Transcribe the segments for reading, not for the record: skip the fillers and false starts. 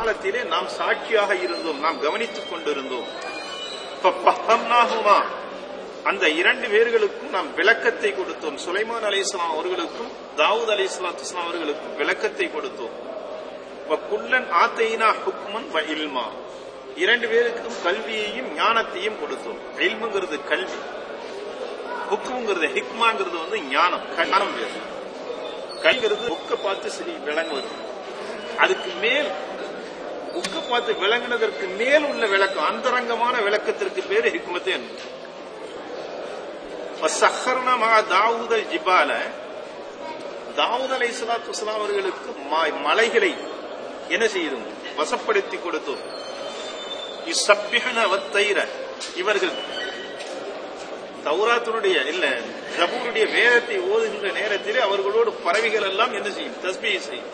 காலத்திலே நாம் சாட்சியாக இருந்தோம், நாம் கவனித்துக் கொண்டிருந்தோம். அந்த இரண்டு பேர்களுக்கும் நாம் விளக்கத்தை கொடுத்தோம். சுலைமான் அலைஹிஸ்ஸலாம் அவர்களுக்கும் தாவூத் அலைஹிஸ்ஸலாம் அவர்களுக்கும் விளக்கத்தை கொடுத்தோம். குல்லன் ஆத்தைனா ஹுக்மன் வ இல்மா, இரண்டு பேருக்கும் கல்வியையும் ஞானத்தையும் கொடுத்தோம். இல்முங்கிறது கல்வி, ஹுக்முங்கிறது ஹிக்மாங்கிறது ஞானம். ஞானம் வேறு, கல்விங்கிறது புக்க பார்த்து சரி விளங்குவது. அதுக்கு மேல் புக்க பார்த்து விளங்கினதற்கு மேல் உள்ள விளக்கம், அந்தரங்கமான விளக்கத்திற்கு பேரு ஹிக்மத்து என்று. தாவூத் ஜிபால, தாவூத் அலைஹிஸ்ஸலாத்து வஸ்ஸலாம் அவர்களுக்கு மலைகளை என்ன செய்தோம், வசப்படுத்தி கொடுத்தோம். இவர்கள் தௌராத்தினுடைய இல்ல ஜபூருடைய வேதத்தை ஓதுகின்ற நேரத்திலே அவர்களோடு பறவைகள் எல்லாம் என்ன செய்யும், தஸ்பீஹ் செய்யும்.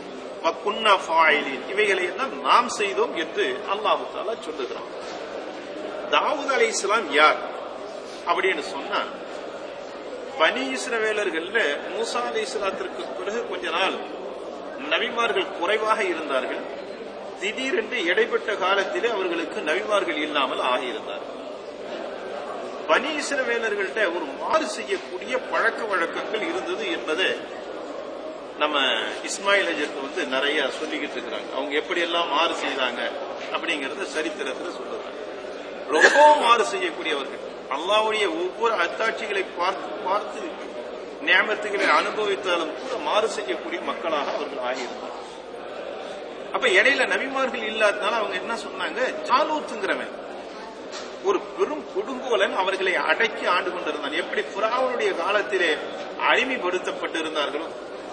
இவைகளை எல்லாம் நாம் செய்தோம் என்று அல்லாஹ் தஆலா சொல்லுகிறான். தாவூத் அலைஹிஸ்ஸலாம் யார் அப்படின்னு சொன்னா, பனி இஸ்ரவேலர்கள்ல மூசா அலைஹிஸ்ஸலாத்திற்கு பிறகு கொஞ்ச நாள் நபிமார்கள் குறைவாக இருந்தார்கள். திடீரென்று இடைப்பட்ட காலத்திலே அவர்களுக்கு நபிமார்கள் இல்லாமல் ஆகியிருந்தார்கள். பனி இஸ்ரவேலர்கள்ட்ட ஒரு மாறு செய்யக்கூடிய பழக்க வழக்கங்கள் இருந்தது என்பதை நம்ம இஸ்மாயில் அஜருக்கு நிறைய சொல்லிக்கிட்டு இருக்கிறாங்க. அவங்க எப்படி எல்லாம் மாறு செய்தாங்க அப்படிங்கறத சரித்திரத்துல சொல்லுறாங்க. ரொம்ப மாறு செய்யக்கூடியவர்கள், அல்லாஹ்வுடைய ஒவ்வொரு அத்தாட்சிகளை பார்த்து பார்த்து நியமத்துகளை அனுபவித்தாலும் கூட மாறு செய்யக்கூடிய மக்களாக அவர்கள் ஆகியிருந்தார். அப்ப இடையில நபிமார்கள் இல்லாதனால அவங்க என்ன சொன்னாங்க, ஜாலூத்துங்கிறவன் ஒரு பெரும் கொடுங்கோலன் அவர்களை அடக்கி ஆண்டு கொண்டிருந்தான். எப்படி ஃபிரௌனுடைய காலத்திலே அடிமைப்படுத்தப்பட்டு இருந்தார்களோ,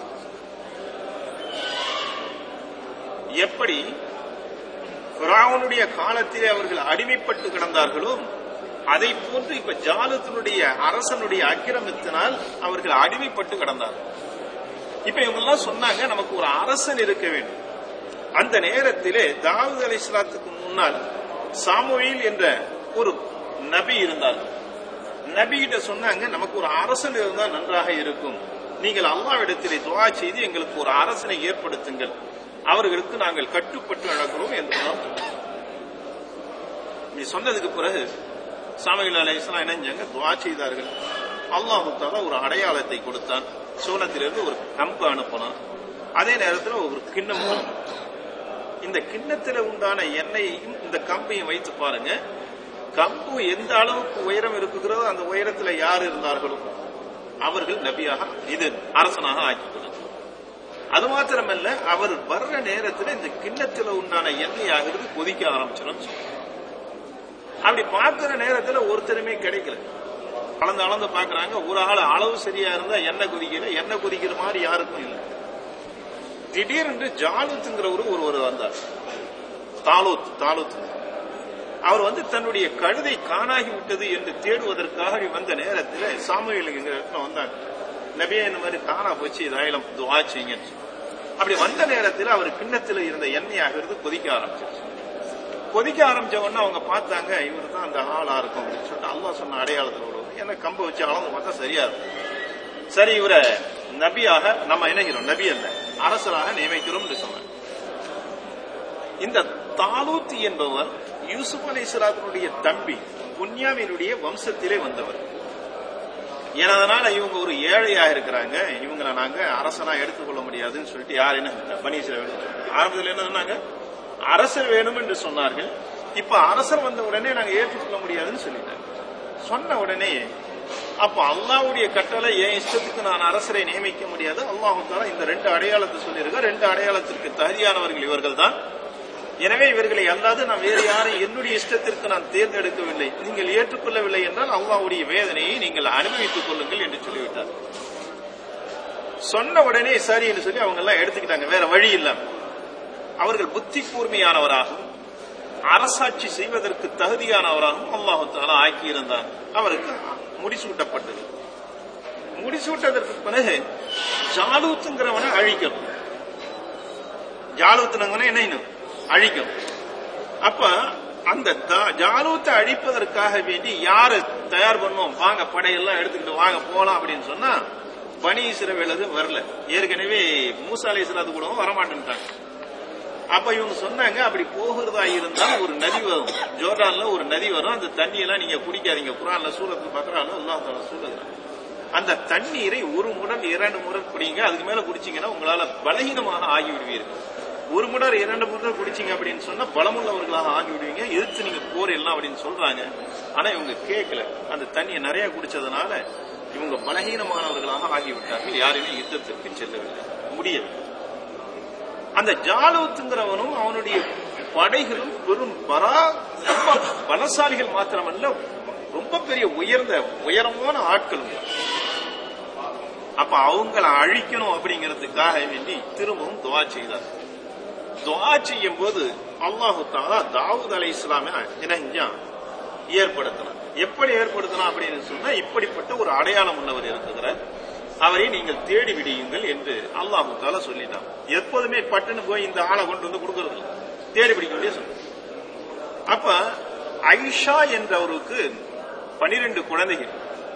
எப்படி ஃபிரௌனுடைய காலத்திலே அவர்கள் அடிமைப்பட்டு கிடந்தார்களோ, அதை போன்று இப்ப ஜாலூத்தினுடைய அரசனுடைய அக்கிரமத்தினால் அவர்கள் அடிமைப்பட்டு கிடந்தார்கள். இப்ப இவங்க எல்லாம் சொன்னாங்க, நமக்கு ஒரு அரசன் இருக்க வேண்டும். அந்த நேரத்திலே தாவூத் அலைஹிஸ்ஸலாத்துக்கு முன்னால் சாமுவேல் என்ற ஒரு நபி இருந்தார். நபிகிட்ட சொன்னாங்க, நமக்கு ஒரு அரசன் இருந்தால் நன்றாக இருக்கும், நீங்கள் அல்லாஹ்விடத்திலே துஆ செய்து எங்களுக்கு ஒரு அரசனை ஏற்படுத்துங்கள், அவர்களுக்கு நாங்கள் கட்டுப்பட்டு நடக்கிறோம் என்று சொன்னதுக்கு பிறகு சாமுவேல் அலைஹிஸ்ஸலாம் இணைஞ்சாங்க, துஆ செய்தார்கள். அல்லாஹ் தஆலா ஒரு அடையாளத்தை கொடுத்தான். சூனத்திலிருந்து ஒரு கம்பு அனுப்பினான். அதே நேரத்தில் ஒரு கிண்ணம். இந்த கிண்ணத்தில் உண்டான எண்ணெயையும் இந்த கம்பையும் வைத்து பாருங்க, கம்பு எந்த அளவுக்கு உயரம் இருக்குகிறதோ அந்த உயரத்தில் யார் இருந்தார்களோ அவர்கள் நபியாக இது அரசனாக ஆக்கி கொடுத்தார். அது மாத்திரமல்ல, அவர் வர்ற நேரத்தில் இந்த கிண்ணத்தில் உண்டான எண்ணெய் ஆகிறது கொதிக்க ஆரம்பிச்சிடும். அப்படி பார்க்கிற நேரத்தில் ஒருத்தருமே கிடைக்கல. அளந்து அளந்து பாக்குறாங்க, ஒரு ஆள் அளவு சரியா இருந்தா எண்ணெய் கொதிக்கல, எண்ணெய் கொதிக்கிற மாதிரி யாருக்கும் இல்லை. திடீரென்று ஜாலூத்துங்கிறவரு ஒருவர் வந்தார். தாலூத் அவர் தன்னுடைய கழுதை காணாகி விட்டது என்று தேடுவதற்காக வந்த நேரத்தில் சாமுவேல் வந்தாங்க. நபியே, இந்த மாதிரி காணா போச்சு, இதாயிரம் துஆ செய்யுங்க. அப்படி வந்த நேரத்தில் அவர் கிண்ணத்தில் இருந்த எண்ணெய் ஆகிறது கொதிக்க ஆரம்பிச்சிருச்சு. கொதிக்க ஆரம்பிச்ச உடனே அவங்க பார்த்தாங்க, இவர் தான் அந்த ஆளா இருக்கும் அப்படின்னு சொல்லிட்டு அல்லாஹ் சொன்ன அடையாளத்தோடு என்ன கம்பை வச்சு அளந்து பார்த்தா சரியா இருக்கும். சரி, இவரை நபியாக நம்ம இணைகிறோம், நபி அல்ல அரசராக நியமிக்கிறோம் என்று சொன்னார். இந்த தாலூத் என்பவர் யூசுப் அலைஹிஸ்ஸலாத்துடைய தம்பி புன்யாமீனுடைய வம்சத்திலே வந்தவர். ஏனதனால இவங்க ஒரு ஏழையாக இருக்கிறாங்க, இவங்களை நாங்க அரசனா எடுத்துக்கொள்ள முடியாதுன்னு சொல்லிட்டு யார் என்ன பனி இஸ்ரவேல் ஆரம்பத்தில் என்ன சொன்னாங்க, அரசர் வேணும் என்று சொன்னார்கள். இப்ப அரசர் வந்த உடனே நாங்க ஏற்றுக்கொள்ள முடியாதுன்னு சொல்லிட்டாங்க. சொன்ன உடனே அப்ப அல்லாஹ்வுடைய கட்டளை, என் இஷ்டத்துக்கு நான் அரசரை நியமிக்க முடியாது, அல்லாஹ் தஆலா இந்த ரெண்டு அடையாளத்தை சொல்லியிருக்க, ரெண்டு அடையாளத்திற்கு தகுதியானவர்கள் இவர்கள் தான், எனவே இவர்களை அல்லாது நான் வேறு யாரும் என்னுடைய இஷ்டத்திற்கு நான் தேர்ந்தெடுக்கவில்லை, நீங்கள் ஏற்றுக்கொள்ளவில்லை என்றால் அல்லாஹ்வுடைய வேதனையை நீங்கள் அனுபவித்துக் கொள்ளுங்கள் என்று சொல்லிவிட்டார். சொன்ன உடனே சரி என்று சொல்லி அவங்க எல்லாம் எடுத்துக்கிட்டாங்க, வேற வழி இல்லாம. அவர்கள் புத்தி கூர்மையானவராகவும் அரசாட்சி செய்வதற்கு தகுதியானவராகவும் அல்லாஹ் தஆலா ஆக்கியிருந்தார். அவருக்கு முடிசூட்டப்பட்டது. முடிசூட்டதற்கு பிறகு ஜாலூத்துங்கிறவனை அழிக்கணும். ஜாலூத்துனவனை என்ன அழிக்கணும். அப்ப அந்த ஜாலூத்தை அழிப்பதற்காக வேண்டி யாரு தயார் பண்ணுவோம், வாங்க படையெல்லாம் எடுத்துக்கிட்டு வாங்க போலாம் அப்படின்னு சொன்னா பனி இஸ்ரவேலர் வரல. ஏற்கனவே மூசா அலைஹிஸ்ஸலாத்து கூட வரமாட்டேன்ட்டாங்க. அப்ப இவங்க சொன்னாங்க, அப்படி போகிறதா இருந்தால் ஒரு நதி வரும், ஜோர்டான்ல ஒரு நதி வரும், அந்த தண்ணியெல்லாம் நீங்க குடிக்காதீங்க. குர்ஆன்ல சூரத்துல் பக்ரால அல்லாஹ் தஆலா சொல்லுகிறார், அந்த தண்ணீரை ஒரு முடன் 2 முறை குடிங்க, அதுக்கு மேல குடிச்சீங்கன்னா உங்களால பலகீனமாக ஆகிவிடுவீர்கள். ஒரு முடர் 2 முறை குடிச்சீங்க அப்படின்னு சொன்னா பலமுள்ளவர்களாக ஆகிவிடுவீங்க, எதிர்த்து நீங்க போர் எல்லாம் அப்படின்னு சொல்றாங்க. ஆனா இவங்க கேட்கல. அந்த தண்ணியை நிறைய குடிச்சதுனால இவங்க பலகீனமானவர்களாக ஆகிவிட்டார்கள். யாருமே யுத்தத்திற்கு செல்லவில்லை, முடியவில்லை. அந்த ஜாலூத்துங்கிறவனும் அவனுடைய படைகளும் வெறும் பலசாலிகள் மாத்திரமல்ல, ரொம்ப பெரிய உயரமான ஆட்கள். அப்ப அவங்களை அழிக்கணும் அப்படிங்கிறதுக்காக வேண்டி திரும்பவும் துஆ செய்தார். துஆ செய்யும் போது அல்லாஹு தஆலா தாவூத் அலைஹிஸ்ஸலாமை ஏற்படுத்தினார். எப்படி ஏற்படுத்தினார் அப்படின்னு சொன்னா, இப்படிப்பட்ட ஒரு அடையாளம் உள்ளவர் இருக்கிறார், அவரை நீங்கள் தேடி விடியுங்கள் என்று அல்லாஹு தஆலா சொல்லிட்டான். எப்போதுமே பட்டுன்னு போய் இந்த ஆளை கொண்டு வந்து கொடுக்கறது, தேடி பிடிக்க வேண்டிய சொல்ல. அப்ப ஐஷா என்றவருக்கு 12 குழந்தைகள்.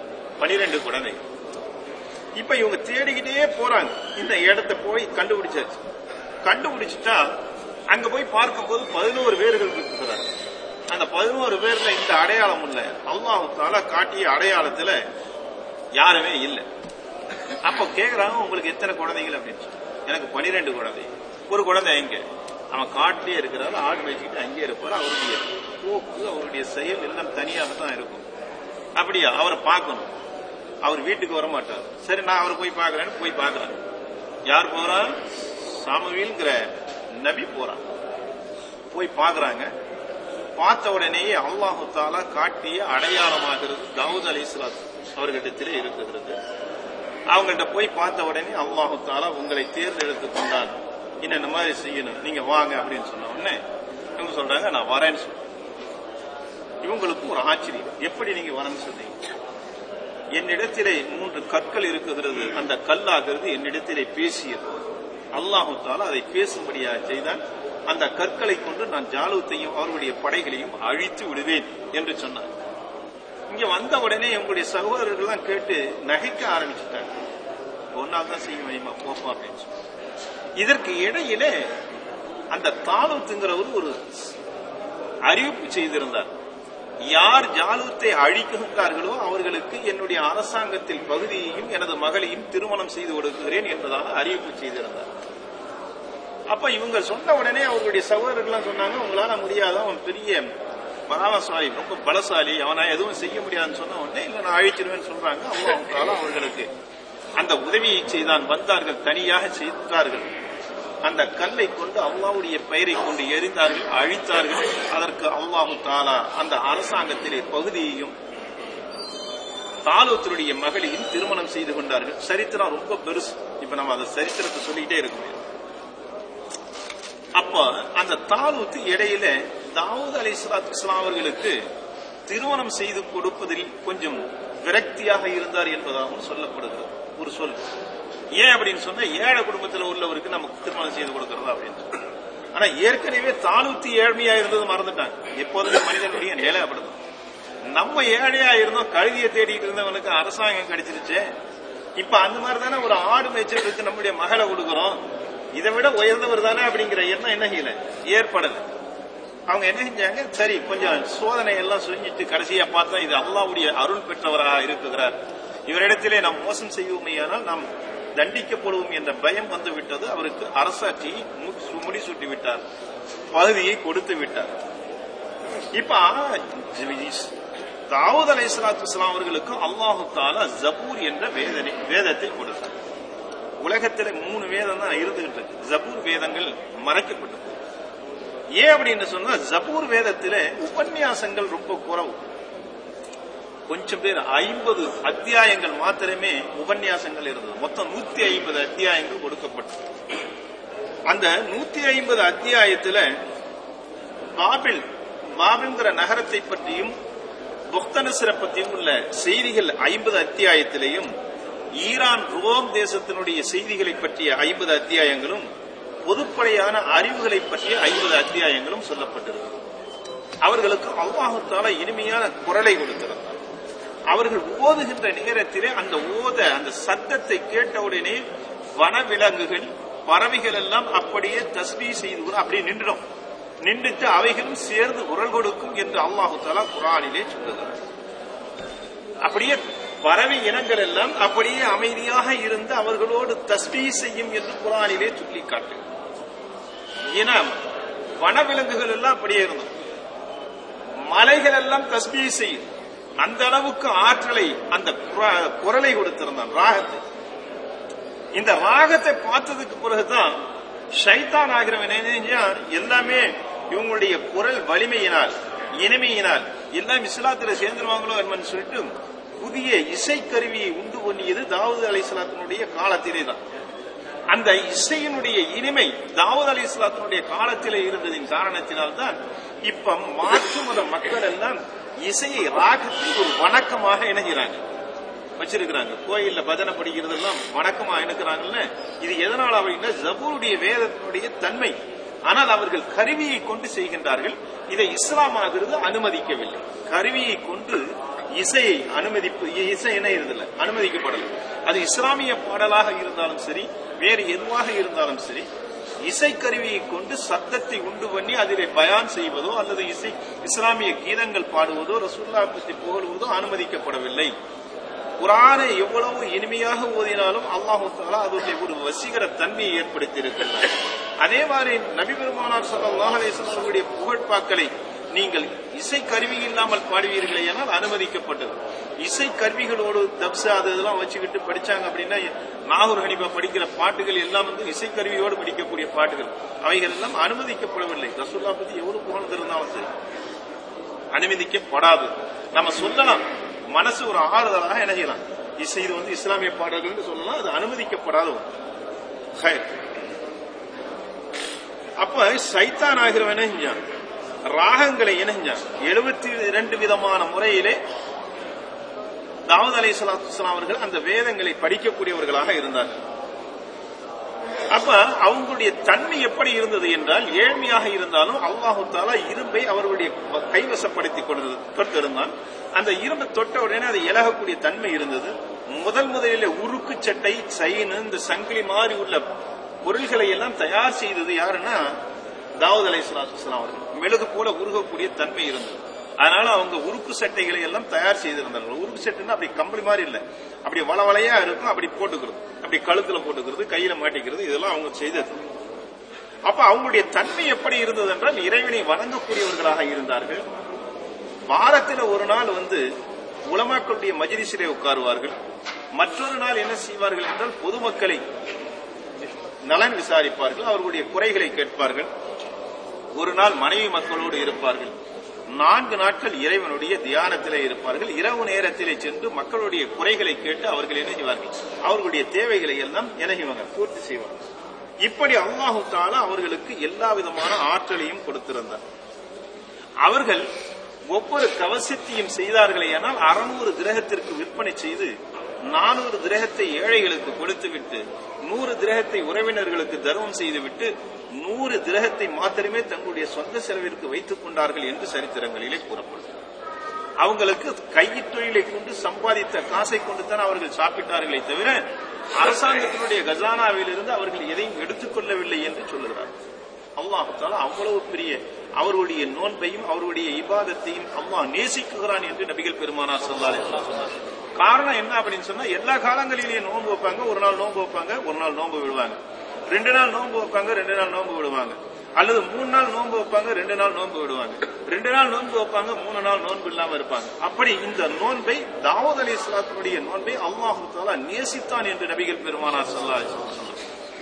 இப்ப இவங்க தேடிக்கிட்டே போறாங்க. இந்த இடத்தை போய் கண்டுபிடிச்சாச்சு. கண்டுபிடிச்சிட்டா அங்க போய் பார்க்கும் போது 11 பேர்கள் இருக்கிறார். அந்த 11 பேர்ல இந்த அடையாளம் இல்ல, அல்லாஹ் தஆலா காட்டிய அடையாளத்துல யாருமே இல்லை. அப்ப கேக்குறாங்க, உங்களுக்கு எத்தனை குழந்தைகள் அப்படின்னு. எனக்கு 12 குழந்தை. ஒரு குழந்தை எங்க? அவன் காட்டிலே இருக்கிறாரு, ஆடு மேய்ச்சிக்கிட்டு அங்கே இருப்பாரு. அவருடைய போக்கு, அவருடைய செயல் எல்லாம் தனியாக தான் இருக்கும். அப்படியா? அவரை பார்க்கணும். அவர் வீட்டுக்கு வர மாட்டார். சரி, நான் அவரை போய் பார்க்கறேன்னு போய் பார்க்கறேன். யார் போறான்? சாமுவேல்ங்கிற நபி போறான். போய் பார்க்கறாங்க. பார்த்த உடனேயே அல்லாஹு தஆலா காட்டிய அடையாளமாகிறது தாவூத் அலைஹிஸ்ஸலாம் அவர்களிடத்திலே இருக்கிறது. அவங்கள்ட்ட போய் பார்த்த உடனே அல்லாஹு தஆலா உங்களை தேர்ந்தெடுத்துக் கொண்டான், இந்த மாதிரி செய்யணும், நீங்க வாங்க அப்படின்னு சொன்ன உடனே இவங்க சொல்றாங்க, நான் வரேன்னு சொல்றேன். இவங்களுக்கு ஒரு ஆச்சரியம், எப்படி நீங்க வரேன்னு சொல்றீங்க? என்னிடத்திலே 3 கற்கள் இருக்கிறது, அந்த கல்லாகிறது என்னிடத்திலே பேசியது. அல்லாஹு தஆலா அதை பேசும்படியாக செய்தான். அந்த கற்களை கொண்டு நான் ஜாலூத்தையும் அவருடைய படைகளையும் அழித்து விடுவேன் என்று சொன்னார். இங்க வந்த உடனே உங்களுடைய சகோதரர்கள் கேட்டு நகைக்க ஆரம்பிச்சுட்டாங்க. ஒன்னால்தான் தான் செய்ய முடியுமா, போப்பா அப்படின்னு சொல்லி. இதற்கு இடையிலே அந்த தாலூத்துங்கிறவர் ஒரு அறிவிப்பு செய்திருந்தார். யார் ஜாலூத்தை அழிக்கின்றார்களோ அவர்களுக்கு என்னுடைய அரசாங்கத்தில் பகுதியையும் எனது மகளையும் திருமணம் செய்து கொடுக்கிறேன் என்பதாக அறிவிப்பு செய்திருந்தார். அப்ப இவங்க சொன்ன உடனே அவர்களுடைய சகோதரர்கள் சொன்னாங்க, உங்களால முடியாத, அவன் பெரிய பராமசாலி, ரொம்ப பலசாலி, அவனை எதுவும் செய்ய முடியாதுன்னு சொன்ன உடனே இல்ல நான் அழிச்சிருவேன்னு சொல்றாங்க. அல்லாஹ் அவர்களுக்கு அந்த உதவியை செய்தான். வந்தார்கள், தனியாக செய்தார்கள். அந்த கல்லை கொண்டு அல்லாஹ்வுடைய பெயரை கொண்டு எரிந்தார்கள், அழித்தார்கள். அதற்கு அல்லாஹ் தஆலா அந்த அரசாங்கத்திலே பகுதியையும் தாலூத்துடைய மகளையும் திருமணம் செய்து கொண்டார்கள். சரித்திரம் ரொம்ப பெருசு. இப்ப நம்ம அந்த சரித்திரத்தை சொல்லிக்கிட்டே இருக்கோம். அப்ப அந்த தாலூத்து இடையில தாவூத் அலைஹிஸ்ஸலாம் அவர்களுக்கு திருமணம் செய்து கொடுப்பதில் கொஞ்சம் விரக்தியாக இருந்தார் என்பதாகவும் சொல்லப்படுகிறது ஒரு சொல். ஏன் அப்படின்னு சொன்னா, ஏழை குடும்பத்தில் உள்ளவருக்கு நமக்கு திருமணம் செய்து கொடுக்கறதா அப்படின்னு. ஆனா ஏற்கனவே தாலூத்து ஏழ்மையா இருந்தது மறந்துட்டாங்க. எப்போதுமே மனிதனுடைய நிலை அப்படிதான். நம்ம ஏழையா இருந்தோம், கழுதியை தேடிட்டு இருந்தவனுக்கு அரசாங்கம் கிடைச்சிருச்சு. இப்ப அந்த மாதிரி தானே ஒரு ஆடு மேய்ச்சலுக்கு நம்முடைய மகளை கொடுக்கிறோம். இதை விட உயர்ந்தவர் தானே அப்படிங்கிற எண்ணம் என்ன ஏற்படல. அவங்க என்ன செஞ்சாங்க, சரி கொஞ்சம் சோதனை எல்லாம் செஞ்சுட்டு கடைசியா பார்த்தா இது அல்லாஹ்வுடைய அருள் பெற்றவராக இருக்கிறார், இவரிடத்திலே நாம் மோசம் செய்வோமேயானால் நாம் தண்டிக்கப்படுவோம் என்ற பயம் வந்து விட்டது. அவருக்கு அரசாட்சியை முடிசூட்டி விட்டார், பகுதியை கொடுத்து விட்டார். இப்ப தாவூத் அலைஹிஸ்ஸலாம் அவர்களுக்கு அல்லாஹு தஆலா ஜபூர் என்ற வேதத்தை கொடுத்தார். உலகத்துல 3 வேதம் தான் இருந்துகிட்டு இருக்கு. ஜபூர் வேதங்கள் மறைக்கப்பட்டது. ஏன் அப்படின்னு சொன்னா, ஜபூர் வேதத்தில உபன்யாசங்கள் ரொம்ப குறைவு. கொஞ்சம் பேர் 50 அத்தியாயங்கள் மாத்திரமே உபன்யாசங்கள் இருந்தது. மொத்தம் 150 அத்தியாயங்கள் கொடுக்கப்பட்டது. அந்த 150 அத்தியாயத்துல பாபில்ங்கிற நகரத்தை பற்றியும் புக்தனஸ்ரை பற்றியும் உள்ள செய்திகள் 50 அத்தியாயத்திலையும், ஈரான் ரோம் தேசத்தினுடைய செய்திகளை பற்றிய 50 அத்தியாயங்களும், பொதுப்படையான அறிவுகளை பற்றிய 50 அத்தியாயங்களும் சொல்லப்பட்டிருக்கிறது. அவர்களுக்கு அல்லாஹ் தஆலா இனிமையான குரலை கொடுத்திருந்தார். அவர்கள் ஓதுகின்ற நேரத்திலே அந்த சத்தத்தை கேட்டவுடனே வனவிலங்குகள், பறவைகள் எல்லாம் அப்படியே தஸ்பீஹ் செய்து அப்படியே நின்றுட்டு அவைகளும் சேர்ந்து குரல் கொடுக்கும் என்று அல்லாஹு தஆலா குர்ஆனிலே சொல்லுகிறார். அப்படியே பறவை இனங்கள் எல்லாம் அப்படியே அமைதியாக இருந்து அவர்களோடு தஸ்பீஹ் செய்யும் என்று குர்ஆனிலே சொல்லி காட்டு. ஏன்னா வனவிலங்குகள் எல்லாம் அப்படியே இருந்தோம், மலைகள் எல்லாம் தஸ்பீஹ் செய்யும். அந்த அளவுக்கு ஆற்றலை அந்த குரலை கொடுத்திருந்தான், ராகத்தை. இந்த ராகத்தை பார்த்ததுக்கு பிறகுதான் ஷைத்தான் ஆகிறவன் எல்லாமே இவங்களுடைய குரல் வலிமையினால் இனிமையினால் எல்லாம் இஸ்லாத்துல சேர்ந்துருவாங்களோ என்று சொல்லிட்டு புதிய இசைக்கருவியை உண்டு பண்ணியது தாவூத் அலைஹிஸ்ஸலாத்தினுடைய காலத்திலே தான். அந்த இசையினுடைய இனிமை தாவூத் அலைஹிஸ்ஸலாத்தினுடைய காலத்திலே இருந்ததின் காரணத்தினால்தான் இப்ப மாற்று மத மக்கள் எல்லாம் இசையை ராகத்தை ஒரு வணக்கமாக இணைகிறாங்க, வச்சிருக்கிறாங்க. கோயில்ல பஜனை படிக்கிறது எல்லாம் வணக்கமா இணைக்கிறாங்கல்ல. இது எதனால் அப்படின்னா ஜபூருடைய வேதத்தினுடைய தன்மை. ஆனால் அவர்கள் கருவியை கொண்டு செய்கின்றார்கள். இதை இஸ்லாமாகிறது அனுமதிக்கவில்லை. கருவியை கொண்டு இசையை இசை என்ன இருந்ததில்லை, அனுமதிக்கப்படலை. அது இஸ்லாமிய பாடலாக இருந்தாலும் சரி, வேறு எதுவாக இருந்தாலும் சரி, இசைக்கருவியை கொண்டு சத்தத்தை உண்டு பண்ணி அதிலே பயான் செய்வதோ அல்லது இஸ்லாமிய கீதங்கள் பாடுவதோ ரசூலுல்லாஹ் பற்றி புகழ்வதோ அனுமதிக்கப்படவில்லை. குர்ஆனை எவ்வளவு இனிமையாக ஓதினாலும் அல்லாஹ் தஆலா அதனுடைய ஒரு வசீகர தன்மையை ஏற்படுத்தி இருக்கிறார். அதே மாதிரி நபி பெருமானார் ஸல்லல்லாஹு அலைஹி வஸல்லம் அவர்களுடைய புகழ்பாக்களை நீங்கள் இசை கருவி இல்லாமல் பாடுவீர்களே ஆனால் அனுமதிக்கப்பட்டது. இசை கருவிகளோடு தப்ஸா அதெல்லாம் வச்சுக்கிட்டு படிச்சாங்க அப்படின்னா நாகூர் ஹனீஃபா படிக்கிற பாட்டுகள் எல்லாம் இசைக்கருவியோடு படிக்கக்கூடிய பாட்டுகள், அவைகள் எல்லாம் அனுமதிக்கப்படவில்லை. ரசூலுல்லாஹ் பத்தி எவ்வளவு புகழ்ந்திருந்தாலும் சரி அனுமதிக்கப்படாது. நம்ம சொல்லலாம், மனசு ஒரு ஆறுதலாக இணையலாம். இசை இது இஸ்லாமிய பாடல்கள் சொல்லலாம், அது அனுமதிக்கப்படாத. அப்ப சைத்தான் ஆகிறவன் இணைஞ்சான், ராகங்களை இணைஞ்சான். 72 விதமான முறையிலே தாவூத் அலைஹிஸ்ஸலாத்து வஸ்ஸலாம் அவர்கள் அந்த வேதங்களை படிக்கக்கூடியவர்களாக இருந்தார்கள். அப்ப அவங்களுடைய தன்மை எப்படி இருந்தது என்றால், ஏழ்மையாக இருந்தாலும் அல்லாஹு தஆலா இரும்பை அவர்களுடைய கைவசப்படுத்திக் கொடுத்திருந்தான். அந்த இரும்பை தொட்ட உடனே அதை இலகக்கூடிய தன்மை இருந்தது. முதலில் உருக்கு சட்டை, செயின், இந்த சங்கிலி மாதிரி உள்ள பொருள்களை எல்லாம் தயார் செய்தது யாருன்னா தாவூத் அலைஹிஸ்ஸலாத்து வஸ்ஸலாம் அவர்கள். மெழுகு போல உருகக்கூடிய தன்மை இருந்தது. அதனால அவங்க உருக்கு சட்டைகளை எல்லாம் தயார் செய்திருந்தார்கள். உருக்கு சட்டைன்னா அப்படி கம்பளி மாதிரி இல்லை, அப்படி வளவளையா இருக்கும், அப்படி போட்டுக்கிறது, அப்படி கழுத்துல போட்டுக்கிறது, கையில மாட்டிக்கிறது, இதெல்லாம் அவங்க செய்தது. அப்ப அவங்களுடைய தன்மை எப்படி இருந்தது என்றால் இறைவனை வணங்கக்கூடியவர்களாக இருந்தார்கள். வாரத்தில் ஒரு நாள் உலமாக்களுடைய மஜ்லிஸிலே உட்காருவார்கள். மற்றொரு நாள் என்ன செய்வார்கள் என்றால் பொதுமக்களை நலன் விசாரிப்பார்கள், அவர்களுடைய குறைகளை கேட்பார்கள். ஒரு நாள் மனைவி மக்களோடு இருப்பார்கள். 4 நாட்கள் இறைவனுடைய தியானத்திலே இருப்பார்கள். இரவு நேரத்திலே சென்று மக்களுடைய குறைகளை கேட்டு அவர்கள் என்ன செய்வார்கள், அவர்களுடைய தேவைகளை எல்லாம் என்ன பூர்த்தி செய்வார்கள். இப்படி அல்லாஹ் தஆலா அவர்களுக்கு எல்லா விதமான ஆற்றலையும் கொடுத்திருந்தார். அவர்கள் ஒவ்வொரு கவசத்தையும் செய்தார்களே ஆனால் 600 திரகத்திற்கு விற்பனை செய்து 400 திரகத்தை ஏழைகளுக்கு கொடுத்துவிட்டு 100 திரகத்தை உறவினர்களுக்கு தர்மம் செய்துவிட்டு 100 திரகத்தை மாத்திரமே தங்களுடைய சொந்த செலவிற்கு வைத்துக் கொண்டார்கள் என்று சரித்திரங்களிலே கூறப்படுகிறது. அவங்களுக்கு கையிற் தொழிலை கொண்டு சம்பாதித்த காசை கொண்டு தான் அவர்கள் சாப்பிட்டார்களே தவிர அரசாங்கத்தினுடைய கஜானாவில் இருந்து அவர்கள் எதையும் எடுத்துக் கொள்ளவில்லை என்று சொல்லுகிறார். அல்லாஹ் தஆலா அவ்வளவு பெரிய அவர்களுடைய நோன்பையும் அவருடைய இபாதத்தையும் அல்லாஹ் நேசிக்குகிறான் என்று நபிகள் பெருமானார் ஸல்லல்லாஹு அலைஹி வஸல்லம் சொன்னார். காரணம் என்ன அப்படின்னு சொன்னா, எல்லா காலங்களிலேயும் நோன்பு வைப்பாங்க, ஒரு நாள் நோன்பு வைப்பாங்க, ஒரு நாள் நோன்பு விடுவாங்க. 2 நாள் நோன்பு வைப்பாங்க, 2 நாள் நோன்பு விடுவாங்க. அல்லது 3 நாள் நோன்பு வைப்பாங்க, 2 நாள் நோன்பு விடுவாங்க. 2 நாள் நோன்பு வைப்பாங்க, 3 நாள் நோன்பு இல்லாம இருப்பாங்க. அப்படி இந்த நோன்பை தாவூத் அலைஹிஸ்ஸலாத்துடைய நோன்பை அல்லாஹ் தஆலா நேசித்தான் என்று நபிகள் பெருமானார் ஸல்லல்லாஹு அலைஹி வஸல்லம் சொன்னார்.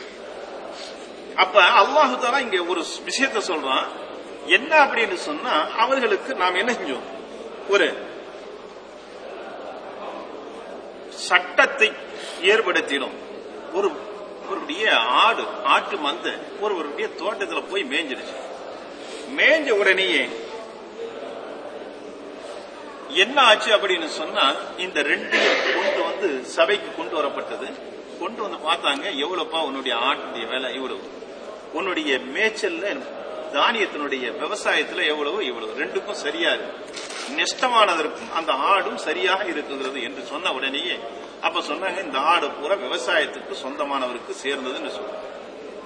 அப்ப அல்லாஹ் தஆலா இங்க ஒரு விஷயத்தை சொல்றான். என்ன அப்படின்னு சொன்னா, அவர்களுக்கு நாம் என்ன செஞ்சோம், ஒரு சட்டத்தை ஏற்படுத்திடும். ஒருவருடைய ஆட்டு மந்த ஒருவருடைய தோட்டத்தில் போய் மேய்ஞ்சிருச்சு. மேய்ஞ்ச உடனேயே என்ன ஆச்சு அப்படின்னு சொன்னா, இந்த 2 கொண்டு சபைக்கு கொண்டு வரப்பட்டது. கொண்டு பார்த்தாங்க, எவ்வளவுப்பா உன்னுடைய ஆட்டுடைய வேலை, இவ்வளவு. உன்னுடைய மேய்ச்சல்ல தானியத்தினுடைய விவசாயத்துல இவ்வளவு 2க்கும் சரியா இருக்கு, நஷ்டமானதற்கும் அந்த ஆடும் சரியாக இருக்குகிறது என்று சொன்ன உடனேயே அப்ப சொன்னாங்க, இந்த ஆடு பூரா விவசாயத்துக்கு சொந்தமானவருக்கு சேர்ந்ததுன்னு சொல்றாங்க.